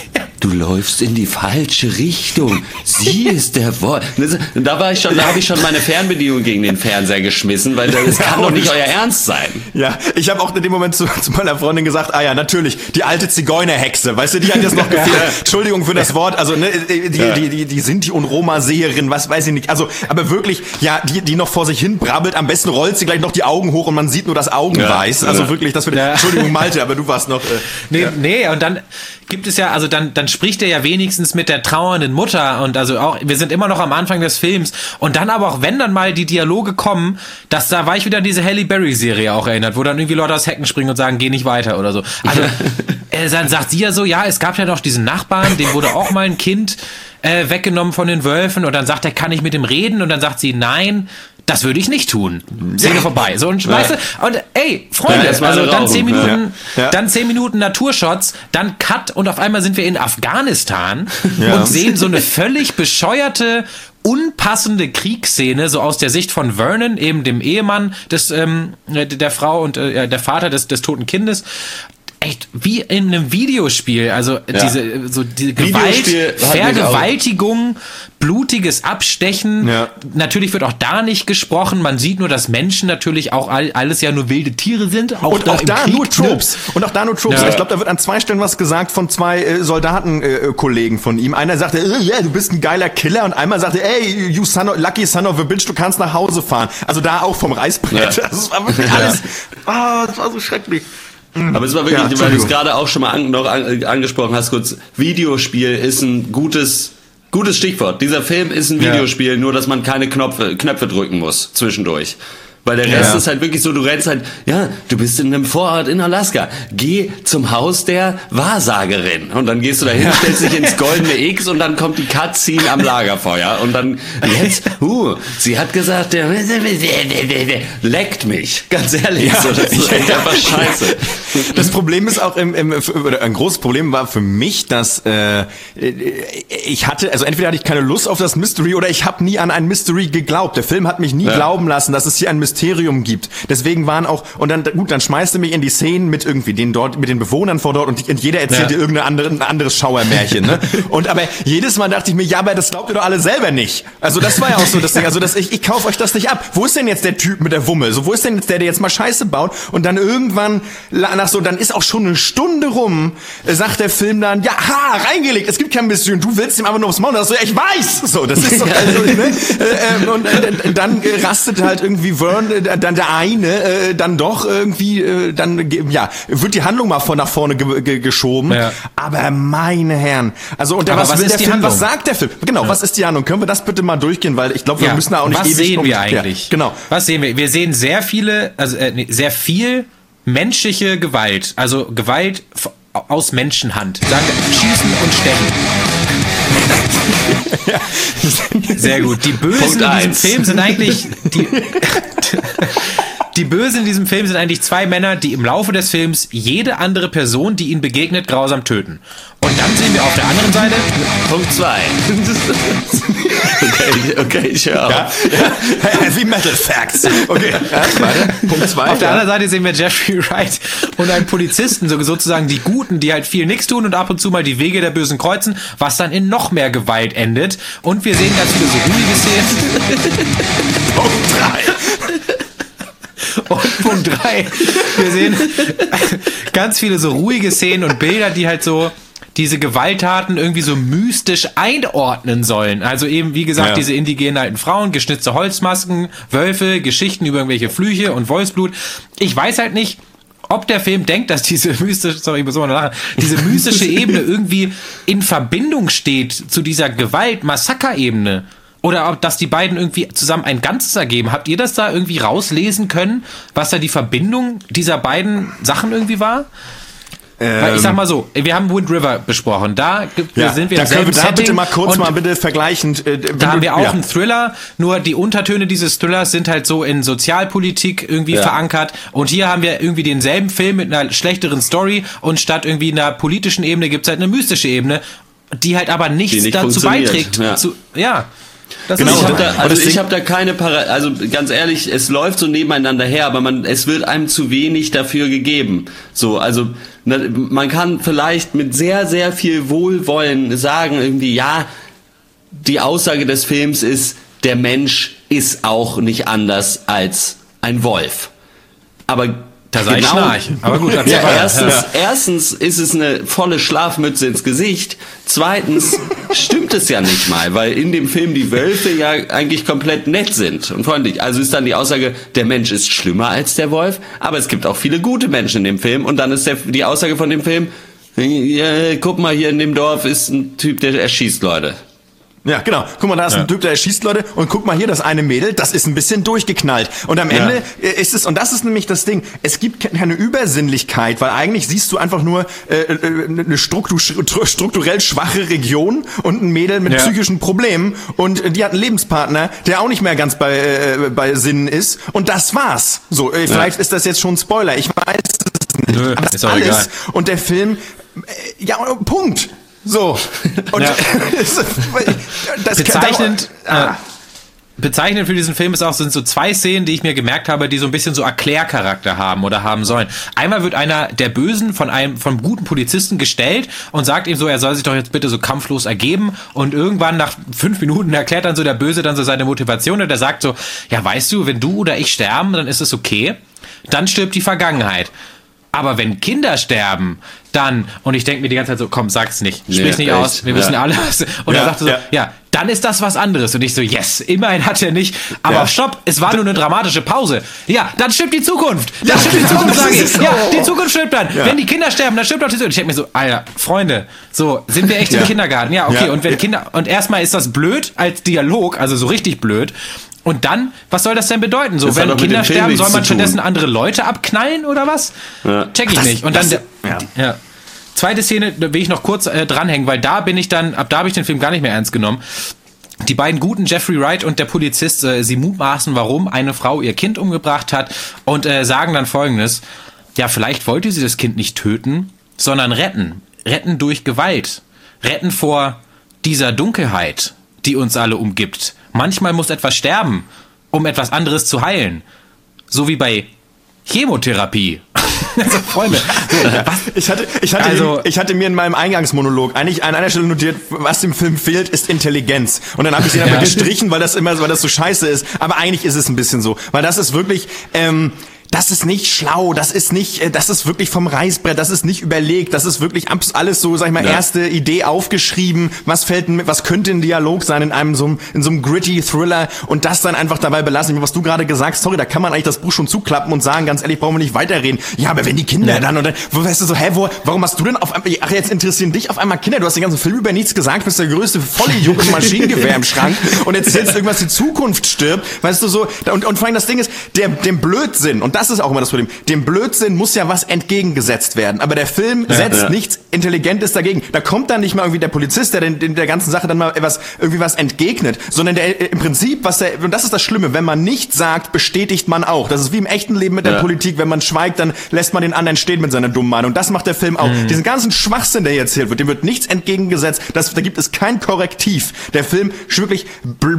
Du läufst in die falsche Richtung. Sie ist der Wolf. Da habe ich schon meine Fernbedienung gegen den Fernseher geschmissen, weil das kann doch nicht euer Ernst sein. Ja, ich habe auch in dem Moment zu meiner Freundin gesagt, natürlich, die alte Zigeunerhexe, weißt du, die hat jetzt noch gefehlt. Entschuldigung für das Wort, also ne, die Sinti- und Roma-Seherin, was weiß ich nicht. Also, aber wirklich, die noch vor sich hin brabbelt, am besten rollt sie gleich noch die Augen hoch und man sieht nur das Augenweiß. Also wirklich, das wird. Entschuldigung, Malte, aber du warst noch. Nee, und dann gibt es ja, also dann spricht er ja wenigstens mit der trauernden Mutter und also auch, wir sind immer noch am Anfang des Films und dann aber auch, wenn dann mal die Dialoge kommen, da war ich wieder an diese Halle Berry-Serie auch erinnert, wo dann irgendwie Leute aus Hecken springen und sagen, geh nicht weiter oder so. Also dann sagt sie ja so, es gab ja noch diesen Nachbarn, dem wurde auch mal ein Kind weggenommen von den Wölfen und dann sagt er, kann ich mit dem reden? Und dann sagt sie, nein, das würde ich nicht tun. Szene vorbei. So, und weißt du, und Freunde, also dann 10 Minuten, dann 10 Minuten Naturshots, dann Cut und auf einmal sind wir in Afghanistan und sehen so eine völlig bescheuerte, unpassende Kriegsszene, so aus der Sicht von Vernon, eben dem Ehemann der Frau und der Vater des toten Kindes. echt wie in einem Videospiel. Also diese Gewalt, Vergewaltigung, blutiges Abstechen. Ja. Natürlich wird auch da nicht gesprochen. Man sieht nur, dass Menschen natürlich auch alles ja nur wilde Tiere sind. Auch da nur Tropes. Und auch da nur Tropes. Ja. Ich glaube, da wird an 2 Stellen was gesagt von 2 Soldatenkollegen von ihm. Einer sagte, du bist ein geiler Killer. Und einmal sagte, ey, you lucky son of a bitch, du kannst nach Hause fahren. Also da auch vom Reißbrett. Ja. Das war wirklich alles. Das war so schrecklich. Aber es war wirklich, weil du es gerade auch schon mal angesprochen hast, kurz, Videospiel ist ein gutes Stichwort. Dieser Film ist ein Videospiel, nur dass man keine Knöpfe drücken muss zwischendurch. Weil der Rest ist halt wirklich so, du rennst halt, du bist in einem Vorort in Alaska. Geh zum Haus der Wahrsagerin. Und dann gehst du dahin, stellst dich ins goldene X und dann kommt die Cutscene am Lagerfeuer. Und dann sie hat gesagt, der leckt mich. Ganz ehrlich, so, das ist einfach scheiße. Das Problem ist auch, oder ein großes Problem war für mich, dass ich hatte, also entweder hatte ich keine Lust auf das Mystery oder ich habe nie an ein Mystery geglaubt. Der Film hat mich nie glauben lassen, dass es hier ein Mysterium gibt. Deswegen waren auch, und dann schmeißt du mich in die Szenen mit irgendwie mit den Bewohnern vor dort und jeder erzählt dir ein anderes Schauermärchen, ne? Und aber jedes Mal dachte ich mir, aber das glaubt ihr doch alle selber nicht. Also das war ja auch so das Ding, also ich kaufe euch das nicht ab. Wo ist denn jetzt der Typ mit der Wumme? So, wo ist denn jetzt der jetzt mal Scheiße baut? Und dann irgendwann, dann ist auch schon eine Stunde rum, sagt der Film dann, reingelegt, es gibt kein Mystery und du willst ihm einfach nur aufs Maul. Und dann so, ich weiß! So, das ist doch, also, ne? Und dann rastet halt irgendwie Vern, dann der eine, dann doch irgendwie, wird die Handlung mal nach vorne geschoben. Ja. Aber meine Herren, also was will der Film? Was sagt der Film? Genau, was ist die Handlung? Können wir das bitte mal durchgehen, weil ich glaube, wir müssen da auch nicht ewig. Was sehen wir eigentlich? Ja, genau. Was sehen wir? Wir sehen sehr viel menschliche Gewalt, also Gewalt aus Menschenhand. Sagen wir, schießen und stechen. Sehr gut. Die Bösen in diesem Film sind eigentlich die Bösen in diesem Film sind eigentlich 2 Männer, die im Laufe des Films jede andere Person, die ihnen begegnet, grausam töten. Und dann sehen wir auf der anderen Seite Punkt 2. Okay, ich höre auf. Heavy Metal Facts. Okay, weiter. Punkt 2. Auf der anderen Seite sehen wir Jeffrey Wright und einen Polizisten, sozusagen die Guten, die halt viel nichts tun und ab und zu mal die Wege der Bösen kreuzen, was dann in noch mehr Gewalt endet. Und wir sehen ganz viele so ruhige Szenen. Punkt 3. Und Punkt 3, wir sehen ganz viele so ruhige Szenen und Bilder, die halt so diese Gewalttaten irgendwie so mystisch einordnen sollen. Also eben, wie gesagt, diese indigenen alten Frauen, geschnitzte Holzmasken, Wölfe, Geschichten über irgendwelche Flüche und Wolfsblut. Ich weiß halt nicht, ob der Film denkt, dass diese mystische Ebene irgendwie in Verbindung steht zu dieser Gewalt-Massaker-Ebene. Oder ob das die beiden irgendwie zusammen ein Ganzes ergeben. Habt ihr das da irgendwie rauslesen können, was da die Verbindung dieser beiden Sachen irgendwie war? Weil ich sag mal so, wir haben Wind River besprochen. Da sind wir im selben Setting. Bitte mal kurz vergleichend. Da haben wir auch einen Thriller, nur die Untertöne dieses Thrillers sind halt so in Sozialpolitik irgendwie verankert. Und hier haben wir irgendwie denselben Film mit einer schlechteren Story und statt irgendwie einer politischen Ebene gibt's halt eine mystische Ebene, die halt aber nicht dazu beiträgt. Das genau, ich habe da keine also ganz ehrlich, es läuft so nebeneinander her, aber es wird einem zu wenig dafür gegeben. So, also man kann vielleicht mit sehr, sehr viel Wohlwollen sagen, irgendwie, die Aussage des Films ist, der Mensch ist auch nicht anders als ein Wolf. Aber da sei Schnarch. Aber gut, erstens ist es eine volle Schlafmütze ins Gesicht. Zweitens stimmt es ja nicht mal, weil in dem Film die Wölfe ja eigentlich komplett nett sind und freundlich. Also ist dann die Aussage, der Mensch ist schlimmer als der Wolf, aber es gibt auch viele gute Menschen in dem Film. Und dann ist die Aussage von dem Film, guck mal, hier in dem Dorf ist ein Typ, der erschießt Leute. Ja, genau. Guck mal, da ist ein Typ, der erschießt Leute. Und guck mal hier, das eine Mädel, das ist ein bisschen durchgeknallt. Und am Ende ist es, und das ist nämlich das Ding, es gibt keine Übersinnlichkeit, weil eigentlich siehst du einfach nur eine strukturell schwache Region und ein Mädel mit psychischen Problemen. Und die hat einen Lebenspartner, der auch nicht mehr ganz bei Sinnen ist. Und das war's. So, vielleicht ist das jetzt schon ein Spoiler. Ich weiß es nicht. Nö, aber das ist auch egal. Und der Film, Punkt. So. Und bezeichnend. bezeichnend für diesen Film sind so 2 Szenen, die ich mir gemerkt habe, die so ein bisschen so Erklärcharakter haben oder haben sollen. Einmal wird einer der Bösen vom guten Polizisten gestellt und sagt ihm so, er soll sich doch jetzt bitte so kampflos ergeben, und irgendwann nach 5 Minuten erklärt dann so der Böse dann so seine Motivation, und der sagt so, ja, weißt du, wenn du oder ich sterben, dann ist es okay, dann stirbt die Vergangenheit. Aber wenn Kinder sterben, dann, und ich denke mir die ganze Zeit so, komm, sag's nicht, sprich nicht aus, wir wissen alles. Und er sagte so, dann ist das was anderes. Und ich so, yes, immerhin hat er nicht. Aber stopp, es war nur eine dramatische Pause. Ja, dann stimmt die Zukunft. Dann stimmt die Zukunft, sage ich. Ja, die Zukunft stimmt dann. Ja. Wenn die Kinder sterben, dann stimmt auch die Zukunft. Ich denke mir so, Alter, Freunde, so, sind wir echt im Kindergarten? Ja, okay. Und wenn Kinder, und erstmal ist das blöd als Dialog, also so richtig blöd. Und dann, was soll das denn bedeuten? So, wenn Kinder sterben, soll man stattdessen andere Leute abknallen oder was? Ja. Check ich nicht. Und dann, zweite Szene, da will ich noch kurz dranhängen, weil da bin ich dann, ab da habe ich den Film gar nicht mehr ernst genommen. Die beiden guten, Jeffrey Wright und der Polizist, sie mutmaßen, warum eine Frau ihr Kind umgebracht hat, und sagen dann Folgendes: Ja, vielleicht wollte sie das Kind nicht töten, sondern retten. Retten durch Gewalt. Retten vor dieser Dunkelheit, die uns alle umgibt. Manchmal muss etwas sterben, um etwas anderes zu heilen. So wie bei Chemotherapie. Also, Freunde. So, ich hatte mir in meinem Eingangsmonolog eigentlich an einer Stelle notiert, was dem Film fehlt, ist Intelligenz. Und dann habe ich den aber gestrichen, weil das so scheiße ist. Aber eigentlich ist es ein bisschen so. Weil das ist wirklich, das ist nicht schlau, das ist wirklich vom Reißbrett, das ist nicht überlegt, das ist wirklich alles so, sag ich mal, erste Idee aufgeschrieben, was könnte ein Dialog sein in so einem gritty Thriller, und das dann einfach dabei belassen, was du gerade gesagt hast. Sorry, da kann man eigentlich das Buch schon zuklappen und sagen, ganz ehrlich, brauchen wir nicht weiterreden. Ja, aber wenn die Kinder dann, und dann, weißt du so, warum hast du denn auf einmal, ach, jetzt interessieren dich auf einmal Kinder, du hast den ganzen Film über nichts gesagt, bist der größte Vollidiot mit Maschinengewehr im Schrank und erzählst irgendwas, die Zukunft stirbt, weißt du so, und vor allem das Ding ist, dem Blödsinn, und das ist auch immer das Problem. Dem Blödsinn muss ja was entgegengesetzt werden. Aber der Film setzt nichts Intelligentes dagegen. Da kommt dann nicht mal irgendwie der Polizist, der der ganzen Sache dann mal irgendwie was entgegnet, sondern der im Prinzip, und das ist das Schlimme, wenn man nichts sagt, bestätigt man auch. Das ist wie im echten Leben mit der Politik. Wenn man schweigt, dann lässt man den anderen stehen mit seiner dummen Meinung. Und das macht der Film auch. Diesen ganzen Schwachsinn, der hier erzählt wird, dem wird nichts entgegengesetzt. Da gibt es kein Korrektiv. Der Film wirklich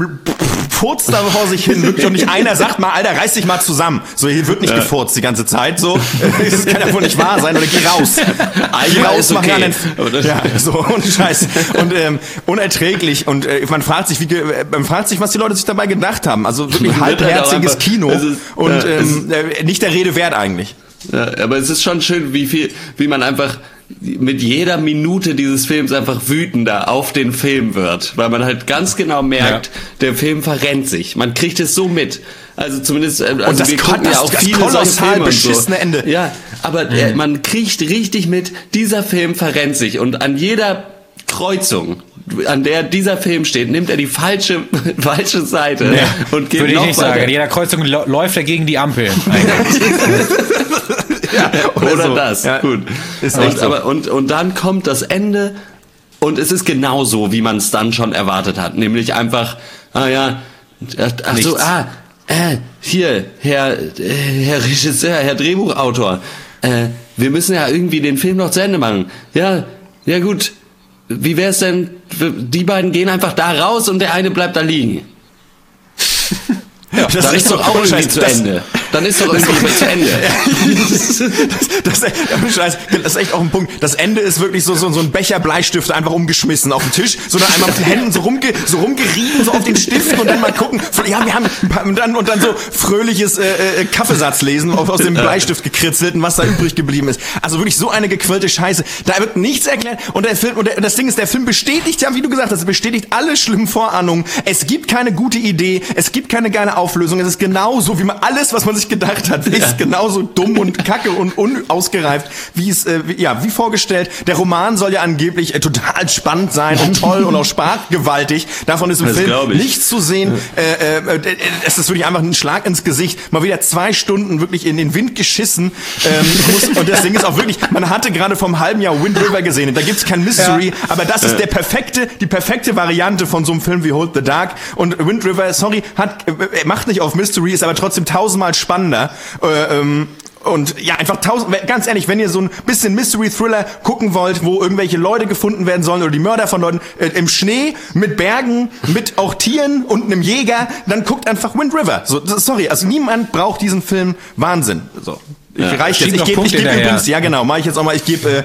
furzt da vor sich hin, wirklich, und nicht einer sagt mal, Alter, reiß dich mal zusammen. So, hier wird nicht gefurzt die ganze Zeit, so. Das kann ja wohl nicht wahr sein, oder geh raus. Geh raus, mach einen. Ja, so, und Scheiß. Und unerträglich. Und man fragt sich, was die Leute sich dabei gedacht haben. Also wirklich halbherziges Kino und nicht der Rede wert eigentlich. Ja, aber es ist schon schön, wie man einfach mit jeder Minute dieses Films einfach wütender auf den Film wird, weil man halt ganz genau merkt, der Film verrennt sich. Man kriegt es so mit. Also zumindest, also wir gucken ja auch viele solche Filme und so. Ende. Ja, aber man kriegt richtig mit, dieser Film verrennt sich, und an jeder Kreuzung, an der dieser Film steht, nimmt er die falsche Seite und geht würde noch ich nicht weiter. sagen. An jeder Kreuzung läuft er gegen die Ampel. Ja, oder so. Das. Ja, gut. Ist echt so. Und dann kommt das Ende, und es ist genauso, wie man es dann schon erwartet hat. Nämlich einfach, hier, Herr Regisseur, Herr Drehbuchautor, wir müssen ja irgendwie den Film noch zu Ende machen. Ja gut, wie wär's denn, die beiden gehen einfach da raus und der eine bleibt da liegen. Ja, das dann ist doch auch irgendwie zu Ende. Dann ist doch irgendwie zu Ende. Das ist echt auch ein Punkt. Das Ende ist wirklich so ein Becher Bleistifte einfach umgeschmissen auf den Tisch, so dann einmal mit den Händen so rumgerieben, so auf den Stiften, und dann mal gucken. Ja, wir haben ein paar, und dann so fröhliches Kaffeesatz lesen, aus dem Bleistift gekritzelt, und was da übrig geblieben ist. Also wirklich so eine gequirlte Scheiße. Da wird nichts erklärt, und der Film, und das Ding ist, der Film bestätigt ja, wie du gesagt hast, bestätigt alle schlimmen Vorahnungen. Es gibt keine gute Idee, es gibt keine geile Auflösung. Es ist genauso, wie man alles, was man sich gedacht hat, ist genauso dumm und kacke und unausgereift, wie vorgestellt. Der Roman soll ja angeblich total spannend sein und toll und auch sprachgewaltig. Davon ist im Film nichts zu sehen. Es ist wirklich einfach ein Schlag ins Gesicht. Mal wieder 2 Stunden wirklich in den Wind geschissen. Und das Ding ist auch wirklich, man hatte gerade vom halben Jahr Wind River gesehen. Da gibt's kein Mystery, aber das ist die perfekte Variante von so einem Film wie Hold the Dark. Und Wind River, macht nicht auf Mystery, ist aber trotzdem 1000-mal spannender. Und ja, einfach ganz ehrlich, wenn ihr so ein bisschen Mystery-Thriller gucken wollt, wo irgendwelche Leute gefunden werden sollen oder die Mörder von Leuten im Schnee, mit Bergen, mit auch Tieren und einem Jäger, dann guckt einfach Wind River. So, sorry, also niemand braucht diesen Film. Wahnsinn. So, reicht jetzt. Ich gebe übrigens, ja genau, mache ich jetzt auch mal, ich gebe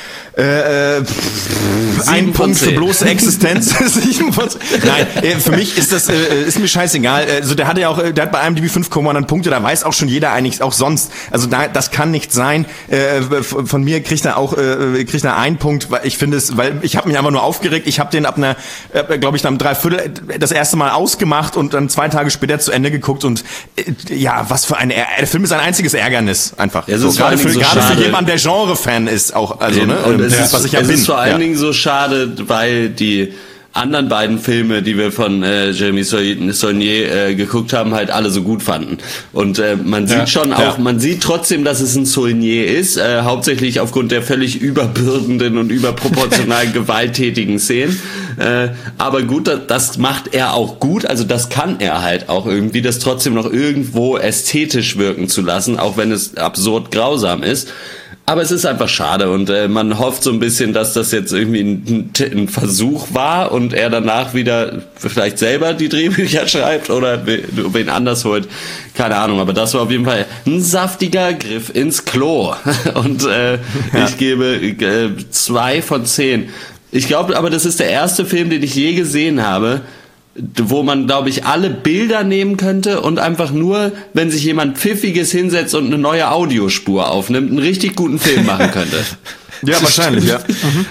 ein Punkt für bloße Existenz. Nein, für mich ist das ist mir scheißegal. Also der hat bei IMDb 5,9 Punkte, da weiß auch schon jeder eigentlich auch sonst. Also das kann nicht sein. Von mir kriegt er einen Punkt, weil ich finde es, weil ich habe mich einfach nur aufgeregt. Ich habe den ab einer, glaube ich, nach einem Dreiviertel das erste Mal ausgemacht und dann 2 Tage später zu Ende geguckt und ja, was für ein der Film ist ein einziges Ärgernis einfach. Ja, so, gerade für jemanden, der Genre-Fan ist auch, also ne. Es ist vor allen Dingen so schade, weil die anderen beiden Filme, die wir von Jeremy Saulnier geguckt haben, halt alle so gut fanden. Und man sieht man sieht trotzdem, dass es ein Saulnier ist, hauptsächlich aufgrund der völlig überbürdenden und überproportional gewalttätigen Szenen. Aber gut, das macht er auch gut, also das kann er halt auch irgendwie, das trotzdem noch irgendwo ästhetisch wirken zu lassen, auch wenn es absurd grausam ist. Aber es ist einfach schade und man hofft so ein bisschen, dass das jetzt irgendwie ein Versuch war und er danach wieder vielleicht selber die Drehbücher schreibt oder wen anders holt. Keine Ahnung, aber das war auf jeden Fall ein saftiger Griff ins Klo. Und ich gebe 2 von 10. Ich glaube aber, das ist der erste Film, den ich je gesehen habe, wo man, glaube ich, alle Bilder nehmen könnte und einfach nur, wenn sich jemand Pfiffiges hinsetzt und eine neue Audiospur aufnimmt, einen richtig guten Film machen könnte. Ja, wahrscheinlich, ja.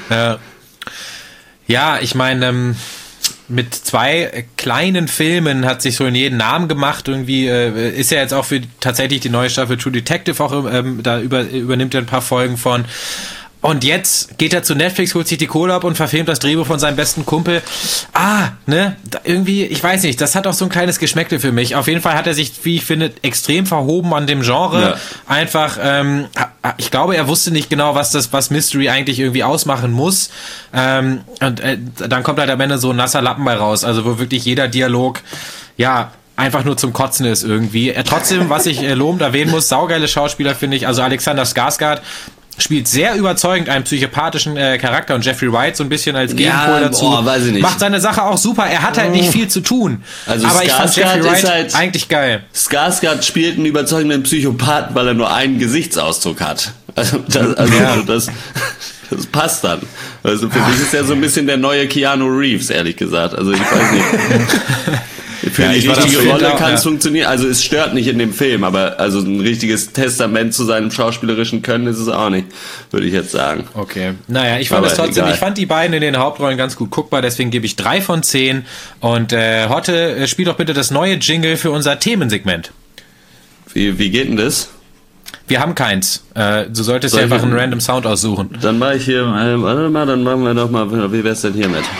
Ja, ich meine, mit 2 kleinen Filmen hat sich so in jeden Namen gemacht. Irgendwie ist ja jetzt auch für tatsächlich die neue Staffel True Detective auch, da übernimmt er ein paar Folgen von. Und jetzt geht er zu Netflix, holt sich die Kohle ab und verfilmt das Drehbuch von seinem besten Kumpel. Irgendwie, ich weiß nicht, das hat auch so ein kleines Geschmäckle für mich. Auf jeden Fall hat er sich, wie ich finde, extrem verhoben an dem Genre. Ja. Einfach, ich glaube, er wusste nicht genau, was Mystery eigentlich irgendwie ausmachen muss. Dann kommt halt am Ende so ein nasser Lappen bei raus. Also wo wirklich jeder Dialog, ja, einfach nur zum Kotzen ist irgendwie. Trotzdem, was ich lobend erwähnen muss, saugeile Schauspieler, finde ich. Also Alexander Skarsgård spielt sehr überzeugend einen psychopathischen Charakter und Jeffrey Wright so ein bisschen als Gegenpol dazu. Weiß ich nicht. Macht seine Sache auch super. Er hat halt nicht viel zu tun. Also aber ich fand Jeffrey Wright halt eigentlich geil. Skarsgård spielt einen überzeugenden Psychopathen, weil er nur einen Gesichtsausdruck hat. Das passt dann. Also für mich ist er so ein bisschen der neue Keanu Reeves, ehrlich gesagt. Also ich weiß nicht. Für die richtige Rolle kann es funktionieren. Also es stört nicht in dem Film, aber also ein richtiges Testament zu seinem schauspielerischen Können ist es auch nicht, würde ich jetzt sagen. Okay. Naja, ich fand es trotzdem, ich fand die beiden in den Hauptrollen ganz gut guckbar, deswegen gebe ich 3 von 10. Und Hotte, spiel doch bitte das neue Jingle für unser Themensegment. Wie geht denn das? Wir haben keins. Du solltest dir einfach einen random Sound aussuchen. Dann mache ich hier, warte mal, dann machen wir doch mal, wie wär's denn hier mit?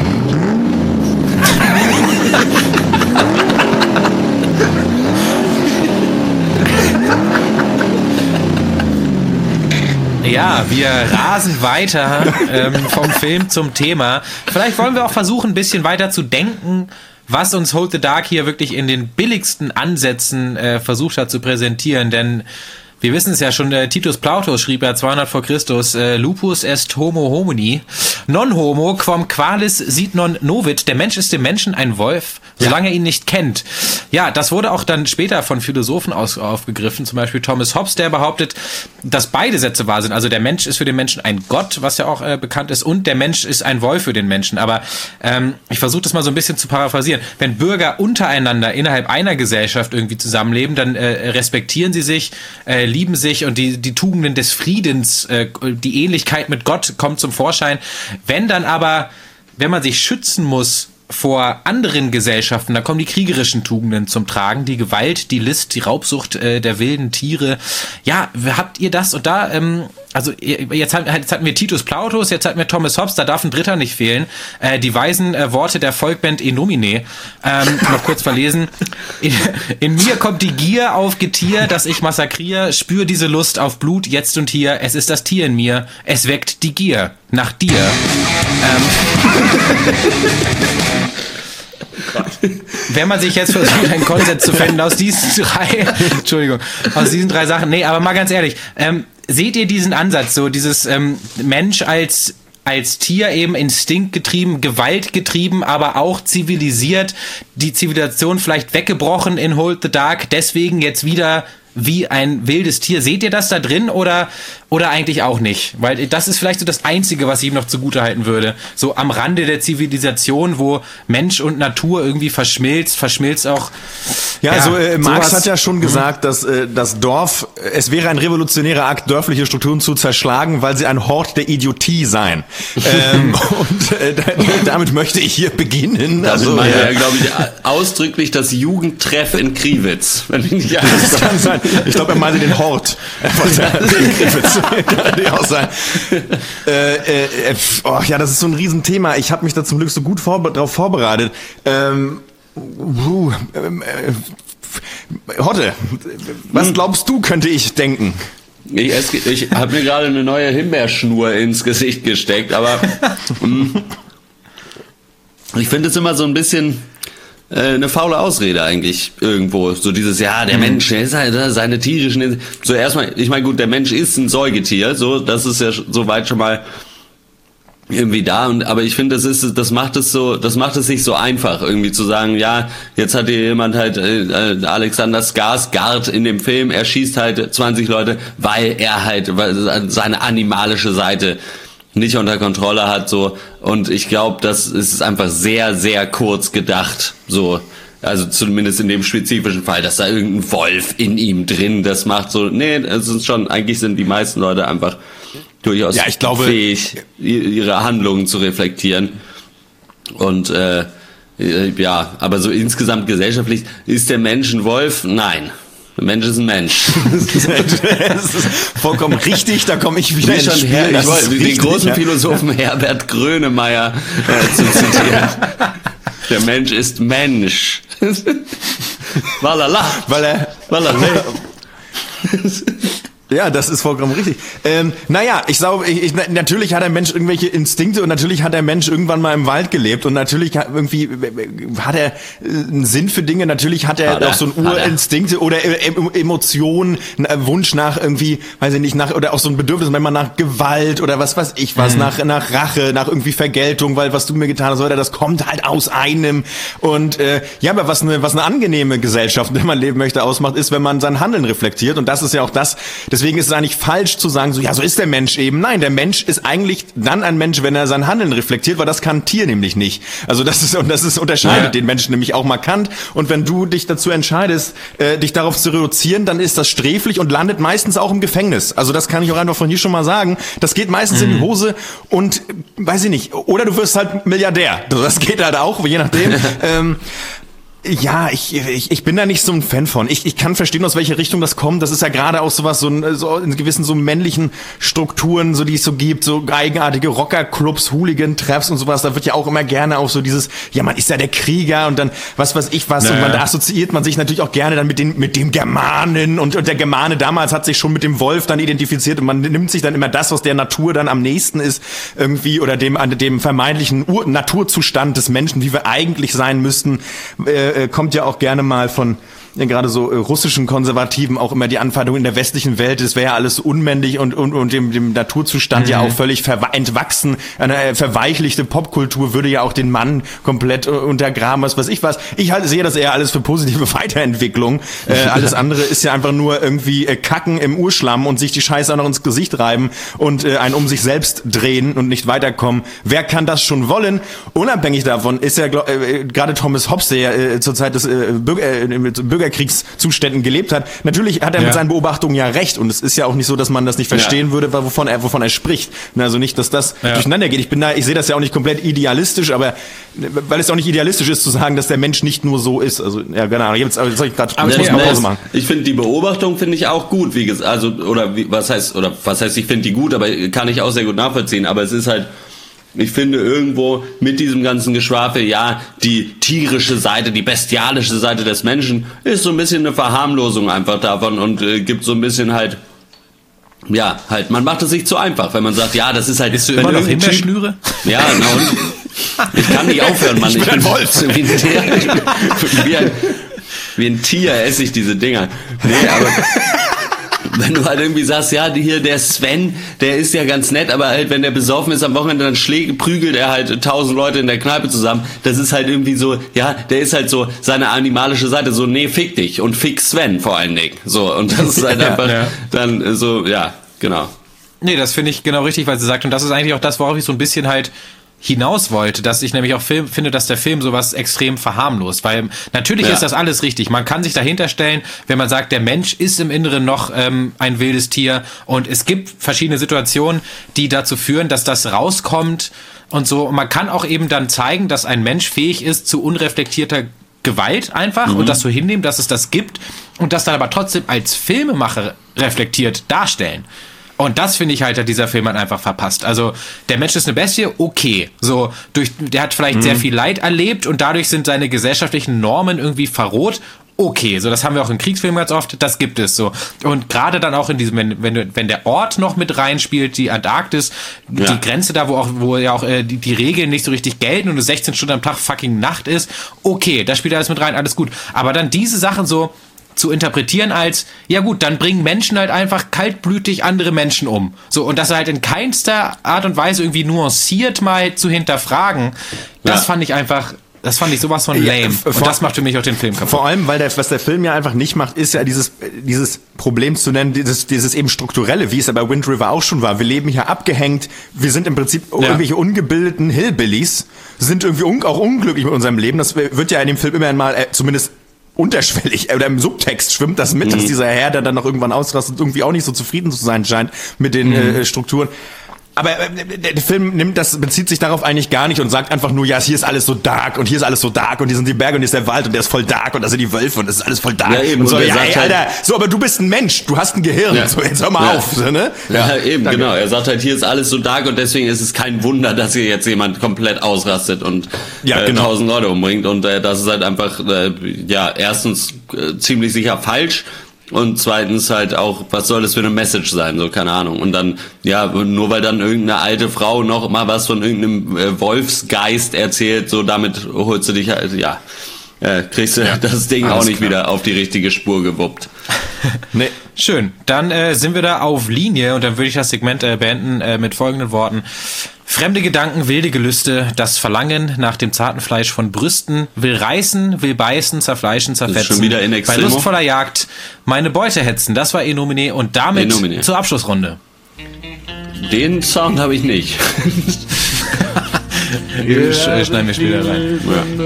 Ja, wir rasen weiter vom Film zum Thema. Vielleicht wollen wir auch versuchen, ein bisschen weiter zu denken, was uns Hold the Dark hier wirklich in den billigsten Ansätzen versucht hat zu präsentieren. Denn wir wissen es ja schon, Titus Plautus schrieb ja 200 vor Christus, Lupus est homo homini, non homo quam qualis sit non novit, der Mensch ist dem Menschen ein Wolf, solange er ihn nicht kennt. Ja, das wurde auch dann später von Philosophen aufgegriffen, zum Beispiel Thomas Hobbes, der behauptet, dass beide Sätze wahr sind. Also der Mensch ist für den Menschen ein Gott, was ja auch bekannt ist, und der Mensch ist ein Wolf für den Menschen. Aber ich versuche das mal so ein bisschen zu paraphrasieren. Wenn Bürger untereinander innerhalb einer Gesellschaft irgendwie zusammenleben, dann respektieren sie sich, lieben sich und die Tugenden des Friedens, die Ähnlichkeit mit Gott kommt zum Vorschein. Wenn man sich schützen muss vor anderen Gesellschaften, da kommen die kriegerischen Tugenden zum Tragen, die Gewalt, die List, die Raubsucht der wilden Tiere. Ja, habt ihr das? Und da, also jetzt hatten wir Titus Plautus, jetzt hatten wir Thomas Hobbes, da darf ein Dritter nicht fehlen. Die weisen Worte der Volkband Enomine, noch kurz verlesen. In mir kommt die Gier auf Getier, das ich massakriere, spür diese Lust auf Blut jetzt und hier, es ist das Tier in mir, es weckt die Gier nach dir. wenn man sich jetzt versucht, einen Konsens zu finden aus diesen drei Sachen, nee, aber mal ganz ehrlich, seht ihr diesen Ansatz, so dieses Mensch als Tier eben instinktgetrieben, gewaltgetrieben, aber auch zivilisiert, die Zivilisation vielleicht weggebrochen in Hold the Dark, deswegen jetzt wieder wie ein wildes Tier. Seht ihr das da drin oder eigentlich auch nicht? Weil das ist vielleicht so das Einzige, was ich ihm noch zugutehalten würde. So am Rande der Zivilisation, wo Mensch und Natur irgendwie verschmilzt auch. Ja, also Marx hat ja schon gesagt, dass das Dorf, es wäre ein revolutionärer Akt, dörfliche Strukturen zu zerschlagen, weil sie ein Hort der Idiotie seien. Damit möchte ich hier beginnen. Also meine ja, glaube ich, ausdrücklich das Jugendtreff in Kriwitz. Wenn ich nicht das kann sein. Ich glaube, er meinte den Hort. Kann die auch sein. Ja, das ist so ein Riesenthema. Ich habe mich da zum Glück so gut drauf vorbereitet. Hotte, was glaubst du, könnte ich denken? Ich habe mir gerade eine neue Himbeerschnur ins Gesicht gesteckt, aber ich finde es immer so ein bisschen eine faule Ausrede eigentlich irgendwo. So dieses, ja, der Mensch, der ist halt seine tierischen... So erstmal, ich meine, gut, der Mensch ist ein Säugetier, so, das ist ja soweit schon mal irgendwie da, aber ich finde, das macht es sich so einfach, irgendwie zu sagen, ja, jetzt hat hier jemand halt Alexander Skarsgård in dem Film, er schießt halt 20 Leute, weil er halt seine animalische Seite nicht unter Kontrolle hat, so, und ich glaube, das ist einfach sehr, sehr kurz gedacht, so, also zumindest in dem spezifischen Fall, dass da irgendein Wolf in ihm drin das macht, so, nee, es ist schon, eigentlich sind die meisten Leute einfach durchaus fähig, ihre Handlungen zu reflektieren, und ja, aber so insgesamt gesellschaftlich, ist der Mensch ein Wolf? Nein. Der Mensch ist ein Mensch. Das ist vollkommen richtig, da komme ich wieder ins Spiel. Ich wollte den großen Philosophen Herbert Grönemeyer zu zitieren. Der Mensch ist Mensch. Walala. Walala. Ja, das ist vollkommen richtig. Naja, ich glaube, natürlich hat der Mensch irgendwelche Instinkte und natürlich hat der Mensch irgendwann mal im Wald gelebt und natürlich irgendwie hat er einen Sinn für Dinge, natürlich hat er auch so ein Urinstinkte oder Emotionen, einen Wunsch nach irgendwie, weiß ich nicht, oder auch so ein Bedürfnis, wenn man nach Gewalt oder was weiß ich was, nach Rache, nach irgendwie Vergeltung, weil was du mir getan hast, oder das kommt halt aus einem, und ja, aber was eine angenehme Gesellschaft, in der man leben möchte, ausmacht, ist, wenn man sein Handeln reflektiert, und das ist ja auch das. Deswegen ist es eigentlich falsch zu sagen, so, ja, so ist der Mensch eben. Nein, der Mensch ist eigentlich dann ein Mensch, wenn er sein Handeln reflektiert, weil das kann ein Tier nämlich nicht. Also das unterscheidet den Menschen nämlich auch markant. Und wenn du dich dazu entscheidest, dich darauf zu reduzieren, dann ist das sträflich und landet meistens auch im Gefängnis. Also das kann ich auch einfach von hier schon mal sagen. Das geht meistens in die Hose und, weiß ich nicht, oder du wirst halt Milliardär. Das geht halt auch, je nachdem. Ja, ich bin da nicht so ein Fan von. Ich kann verstehen, aus welche Richtung das kommt. Das ist ja gerade auch sowas, so in gewissen so männlichen Strukturen, so die es so gibt, so eigenartige Rockerclubs, Hooligan-Treffs und sowas. Da wird ja auch immer gerne auch so dieses, ja, man ist ja der Krieger und dann was weiß ich was. Naja. Und man da assoziiert man sich natürlich auch gerne dann mit dem Germanen und der Germane damals hat sich schon mit dem Wolf dann identifiziert und man nimmt sich dann immer das, was der Natur dann am nächsten ist, irgendwie, oder dem vermeintlichen Naturzustand des Menschen, wie wir eigentlich sein müssten, kommt ja auch gerne mal von gerade so russischen Konservativen auch immer die Anfeindung in der westlichen Welt, es wäre ja alles unmännlich und dem Naturzustand ja auch völlig entwachsen. Eine verweichlichte Popkultur würde ja auch den Mann komplett untergraben, was weiß ich was. Ich sehe das eher alles für positive Weiterentwicklung. Alles andere ist ja einfach nur irgendwie Kacken im Urschlamm und sich die Scheiße auch noch ins Gesicht reiben und ein um sich selbst drehen und nicht weiterkommen. Wer kann das schon wollen? Unabhängig davon ist ja gerade Thomas Hobbes, der ja zur Zeit des Bürgerkriegszuständen gelebt hat. Natürlich hat er mit seinen Beobachtungen ja recht und es ist ja auch nicht so, dass man das nicht verstehen würde, wovon er spricht. Also nicht, dass das durcheinander geht. Ich sehe das ja auch nicht komplett idealistisch, aber weil es auch nicht idealistisch ist zu sagen, dass der Mensch nicht nur so ist. Also ja, genau. Jetzt soll ich gerade Pause machen. Ich finde die Beobachtung finde ich auch gut, wie gesagt, also was heißt ich finde die gut, aber kann ich auch sehr gut nachvollziehen, aber es ist halt, ich finde irgendwo mit diesem ganzen Geschwafel, ja, die tierische Seite, die bestialische Seite des Menschen ist so ein bisschen eine Verharmlosung einfach davon und gibt so ein bisschen halt, ja, halt, man macht es sich zu einfach, wenn man sagt, ja, das ist halt... Bist du immer noch Himbeerschnüre? Ja, genau. Ich kann nicht aufhören, Mann. Ich bin Wolf. Wie ein Tier esse ich diese Dinger. Nee, aber wenn du halt irgendwie sagst, ja, hier der Sven, der ist ja ganz nett, aber halt, wenn der besoffen ist am Wochenende, dann prügelt er halt 1000 Leute in der Kneipe zusammen. Das ist halt irgendwie so, ja, der ist halt so seine animalische Seite, so, nee, fick dich und fick Sven vor allen Dingen. So, und das ist halt einfach dann so, ja, genau. Nee, das finde ich genau richtig, weil sie sagt, und das ist eigentlich auch das, worauf ich so ein bisschen halt hinaus wollte, dass ich nämlich auch finde, dass der Film sowas extrem verharmlost, weil natürlich ist das alles richtig. Man kann sich dahinter stellen, wenn man sagt, der Mensch ist im Inneren noch ein wildes Tier und es gibt verschiedene Situationen, die dazu führen, dass das rauskommt und so. Und man kann auch eben dann zeigen, dass ein Mensch fähig ist zu unreflektierter Gewalt einfach und das so hinnehmen, dass es das gibt und das dann aber trotzdem als Filmemacher reflektiert darstellen. Und das finde ich halt, hat dieser Film halt einfach verpasst. Also, der Mensch ist eine Bestie, okay. So, der hat vielleicht sehr viel Leid erlebt und dadurch sind seine gesellschaftlichen Normen irgendwie verroht. Okay, so, das haben wir auch in Kriegsfilmen ganz oft, das gibt es so. Und gerade dann auch in diesem, wenn der Ort noch mit reinspielt, die Antarktis, die Grenze da, wo ja auch die Regeln nicht so richtig gelten und es 16 Stunden am Tag fucking Nacht ist, okay, da spielt alles mit rein, alles gut. Aber dann diese Sachen so zu interpretieren als, ja gut, dann bringen Menschen halt einfach kaltblütig andere Menschen um. So, und das halt in keinster Art und Weise irgendwie nuanciert mal zu hinterfragen, das fand ich sowas von lame. Und das macht für mich auch den Film kaputt. Vor allem, weil was der Film ja einfach nicht macht, ist ja dieses Problem zu nennen, dieses eben strukturelle, wie es ja bei Wind River auch schon war. Wir leben hier abgehängt, wir sind im Prinzip irgendwelche ungebildeten Hillbillies, sind irgendwie auch unglücklich mit unserem Leben. Das wird ja in dem Film immerhin mal zumindest unterschwellig oder im Subtext schwimmt das mit, dass dieser Herr, der dann noch irgendwann ausrastet, irgendwie auch nicht so zufrieden zu sein scheint mit den Strukturen. Aber der Film bezieht sich darauf eigentlich gar nicht und sagt einfach nur, ja, hier ist alles so dark und hier ist alles so dark und hier sind die Berge und hier ist der Wald und der ist voll dark und da sind die Wölfe und das ist alles voll dark. Ja, eben. Und so, ja, ey, Alter, so, aber du bist ein Mensch, du hast ein Gehirn, so, jetzt hör mal auf. So, ne? Ja, eben, danke. Genau. Er sagt halt, hier ist alles so dark und deswegen ist es kein Wunder, dass hier jetzt jemand komplett ausrastet und 1000 Leute umbringt und das ist halt einfach, erstens ziemlich sicher falsch. Und zweitens halt auch, was soll das für eine Message sein, so, keine Ahnung. Und dann, nur weil dann irgendeine alte Frau noch mal was von irgendeinem Wolfsgeist erzählt, so damit holst du dich halt, kriegst du das Ding auch nicht wieder auf die richtige Spur gewuppt. Nee. Schön, dann sind wir da auf Linie und dann würde ich das Segment beenden mit folgenden Worten. Fremde Gedanken, wilde Gelüste, das Verlangen nach dem zarten Fleisch von Brüsten, will reißen, will beißen, zerfleischen, zerfetzen, schon wieder in bei lustvoller Jagd meine Beute hetzen, das war Enomine und damit zur Abschlussrunde. Den Sound habe ich nicht. Schneiden wir später rein.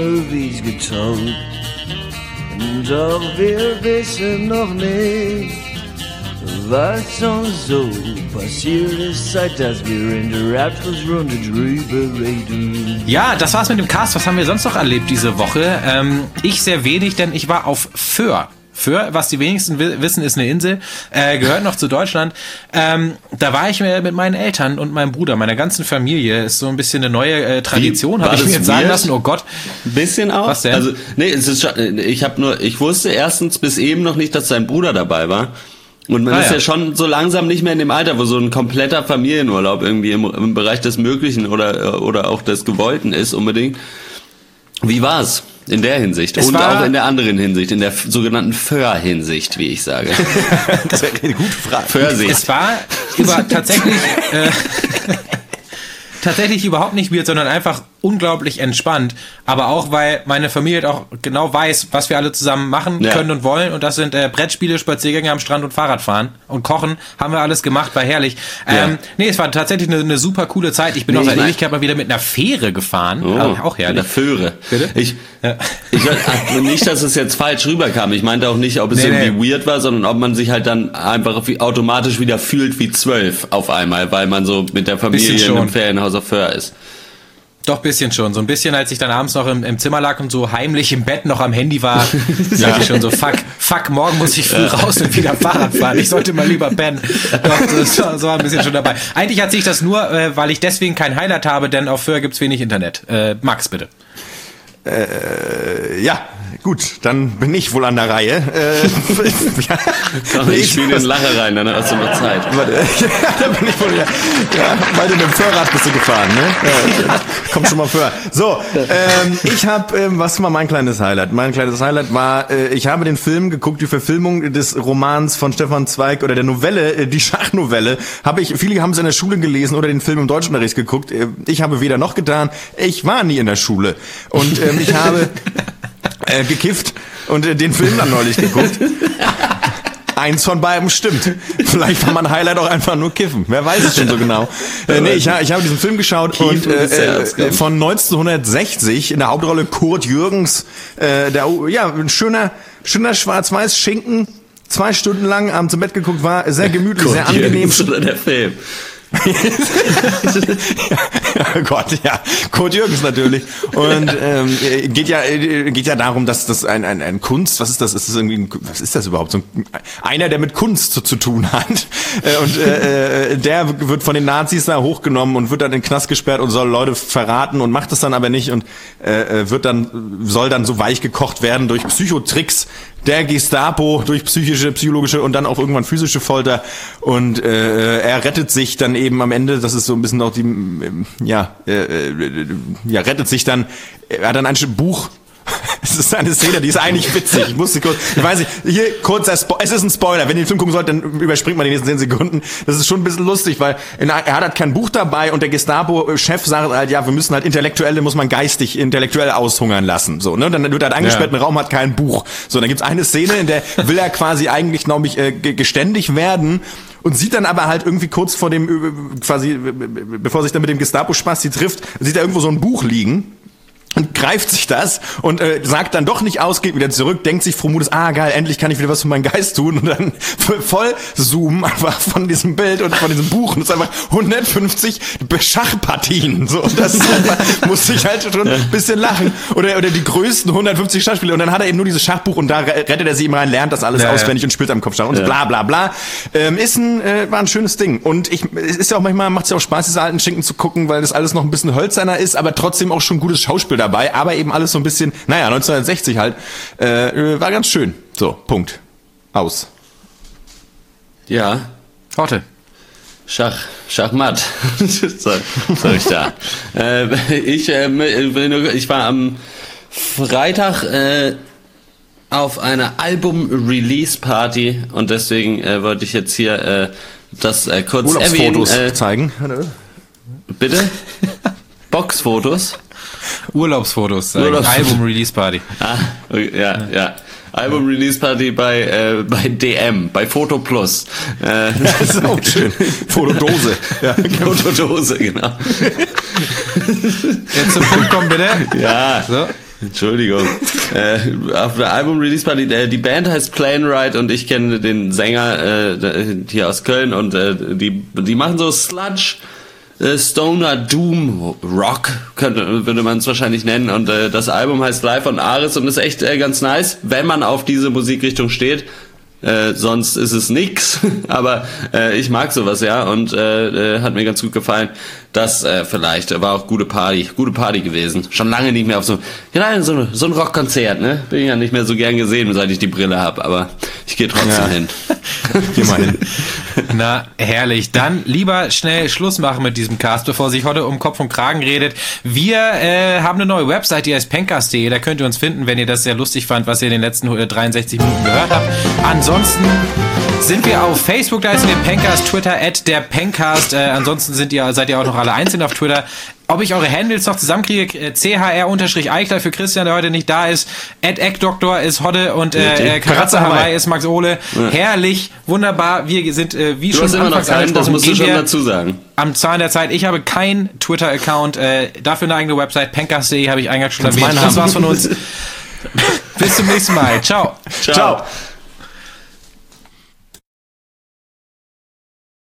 Doch wir wissen noch nicht, was uns so passiert ist, seit dass wir in der Raptors-Runde drüber reden. Ja, das war's mit dem Cast. Was haben wir sonst noch erlebt diese Woche? Ich sehr wenig, denn ich war auf Föhr. Föhr, was die wenigsten wissen, ist eine Insel, gehört noch zu Deutschland. Da war ich mit meinen Eltern und meinem Bruder, meiner ganzen Familie. Ist so ein bisschen eine neue Tradition, habe ich mir jetzt sagen lassen. Oh Gott. Ein bisschen auch? Was denn? Also, nee, es ist schon, ich wusste erstens bis eben noch nicht, dass sein Bruder dabei war. Und man ist ja schon so langsam nicht mehr in dem Alter, wo so ein kompletter Familienurlaub irgendwie im Bereich des Möglichen oder auch des Gewollten ist unbedingt. Wie war's in der Hinsicht? Und auch in der anderen Hinsicht, in der sogenannten Föhr-Hinsicht, wie ich sage. Das wäre eine gute Frage. Föhr-Sicht. Es war tatsächlich überhaupt nicht weird, sondern einfach unglaublich entspannt. Aber auch, weil meine Familie auch genau weiß, was wir alle zusammen machen können und wollen. Und das sind Brettspiele, Spaziergänge am Strand und Fahrradfahren. Und Kochen haben wir alles gemacht, war herrlich. Nee, es war tatsächlich eine super coole Zeit. Ich bin auch seit Ewigkeit mal wieder mit einer Fähre gefahren. Auch herrlich. Mit einer Föhre. Bitte? Ich nicht, dass es jetzt falsch rüberkam. Ich meinte auch nicht, ob es irgendwie weird war, sondern ob man sich halt dann einfach automatisch wieder fühlt wie 12 auf einmal, weil man so mit der Familie in einem Ferienhaus auf Föhr ist. Doch, bisschen schon. So ein bisschen, als ich dann abends noch im Zimmer lag und so heimlich im Bett noch am Handy war, sagte ich schon so, fuck, morgen muss ich früh raus und wieder Fahrrad fahren. Ich sollte mal lieber pennen. Doch, das war ein bisschen schon dabei. Eigentlich erzähle ich das nur, weil ich deswegen kein Highlight habe, denn auf Föhr gibt's wenig Internet. Max, bitte. Gut, dann bin ich wohl an der Reihe. Komm, ich spiele den Lacher rein, dann hast du noch Zeit. Da bin ich wohl, ja, weil du mit dem Fahrrad bist du gefahren, ne? Ja, komm schon mal vor. So, ich habe, was war mein kleines Highlight? Mein kleines Highlight war, ich habe den Film geguckt, die Verfilmung des Romans von Stefan Zweig oder der Novelle, die Schachnovelle, viele haben es in der Schule gelesen oder den Film im Deutschunterricht geguckt. Ich habe weder noch getan. Ich war nie in der Schule. Und ich habe gekifft und den Film dann neulich geguckt. Eins von beiden stimmt. Vielleicht war mein Highlight auch einfach nur kiffen. Wer weiß es schon so genau. Ich habe diesen Film geschaut und von 1960 in der Hauptrolle Kurt Jürgens. Ein schöner Schwarz-Weiß Schinken. 2 Stunden lang abends im Bett geguckt, war sehr gemütlich, Kurt sehr angenehm. Der Film. Ja, Gott, ja. Kurt Jürgens natürlich. Und geht ja darum, dass das ein Kunst, was ist das? Was ist das überhaupt? So einer, der mit Kunst zu tun hat. Und der wird von den Nazis da hochgenommen und wird dann in den Knast gesperrt und soll Leute verraten und macht das dann aber nicht und soll dann so weich gekocht werden durch Psychotricks der Gestapo, durch psychologische und dann auch irgendwann physische Folter. Und er rettet sich dann eben am Ende, das ist so ein bisschen auch rettet sich dann, er hat dann ein Buch. Es ist eine Szene, die ist eigentlich witzig. Ich weiß nicht, hier kurzer es ist ein Spoiler. Wenn ihr den Film gucken sollt, dann überspringt man die nächsten 10 Sekunden. Das ist schon ein bisschen lustig, weil er hat halt kein Buch dabei und der Gestapo-Chef sagt halt, ja, wir müssen halt muss man intellektuell aushungern lassen. So, ne? Dann wird er halt eingesperrt im Raum, hat kein Buch. So, dann gibt's eine Szene, in der will er quasi eigentlich, glaube ich, geständig werden. Und sieht dann aber halt irgendwie kurz vor dem, quasi, bevor sich dann mit dem Gestapo-Spasti trifft, sieht er irgendwo so ein Buch liegen. Und greift sich das und sagt dann doch nicht aus, geht wieder zurück, denkt sich frohmutes, geil, endlich kann ich wieder was für meinen Geist tun und dann voll zoomen einfach von diesem Bild und von diesem Buch und es ist einfach 150 Schachpartien, so, und das ist einfach, muss ich halt schon ein bisschen lachen oder die größten 150 Schachspiele und dann hat er eben nur dieses Schachbuch und da rettet er sie ihm rein, lernt das alles auswendig und spielt am Kopf Schach und bla bla bla. War ein schönes Ding und es ist ja auch manchmal, macht es ja auch Spaß, diese alten Schinken zu gucken, weil das alles noch ein bisschen hölzerner ist, aber trotzdem auch schon gutes Schauspiel dabei, aber eben alles so ein bisschen, 1960 halt, war ganz schön. So, Punkt. Aus. Ja. Horte. Schachmatt. Sag ich da. Ich war am Freitag auf einer Album-Release-Party und deswegen wollte ich jetzt hier das kurz Urlaubsfotos zeigen. Bitte? Boxfotos? Urlaubsfotos. Album-Release-Party. Ja. Album-Release-Party bei DM, bei Foto Plus. Das ist auch schön. Fotodose. Ja. Fotodose, genau. Jetzt zum Punkt kommen, bitte. Ja. So. Entschuldigung. Auf der Album-Release-Party, die Band heißt Plainride und ich kenne den Sänger hier aus Köln und die machen so Sludge, Stoner Doom Rock, würde man es wahrscheinlich nennen. Und das Album heißt Live on Ares und ist echt ganz nice, wenn man auf diese Musikrichtung steht. Sonst ist es nix, aber ich mag sowas, ja, und hat mir ganz gut gefallen. Das vielleicht war auch gute Party gewesen. Schon lange nicht mehr auf so ein Rockkonzert, ne? Bin ja nicht mehr so gern gesehen, seit ich die Brille habe, aber ich gehe trotzdem hin. Geh mal hin. Na, herrlich. Dann lieber schnell Schluss machen mit diesem Cast, bevor sich heute um Kopf und Kragen redet. Wir haben eine neue Website, die heißt pencast.de. Da könnt ihr uns finden, wenn ihr das sehr lustig fand, was ihr in den letzten 63 Minuten gehört habt. Ansonsten sind wir auf Facebook, da ist der Pencast, Twitter @derpencast. Ansonsten seid ihr auch noch alle einzeln auf Twitter. Ob ich eure Handles noch zusammenkriege, CHR_Eichler für Christian, der heute nicht da ist, @Eckdoktor ist Hodde und Karatze Hawaii ist Max Ole. Ja. Herrlich, wunderbar. Wir sind wie schon anfangs angesprochen, das musst du schon dazu sagen. Am Zahn der Zeit. Ich habe keinen Twitter-Account, dafür eine eigene Website, pencast.de, habe ich eingangs schon erwähnt. Das war's von uns. Bis zum nächsten Mal. Ciao. Ciao.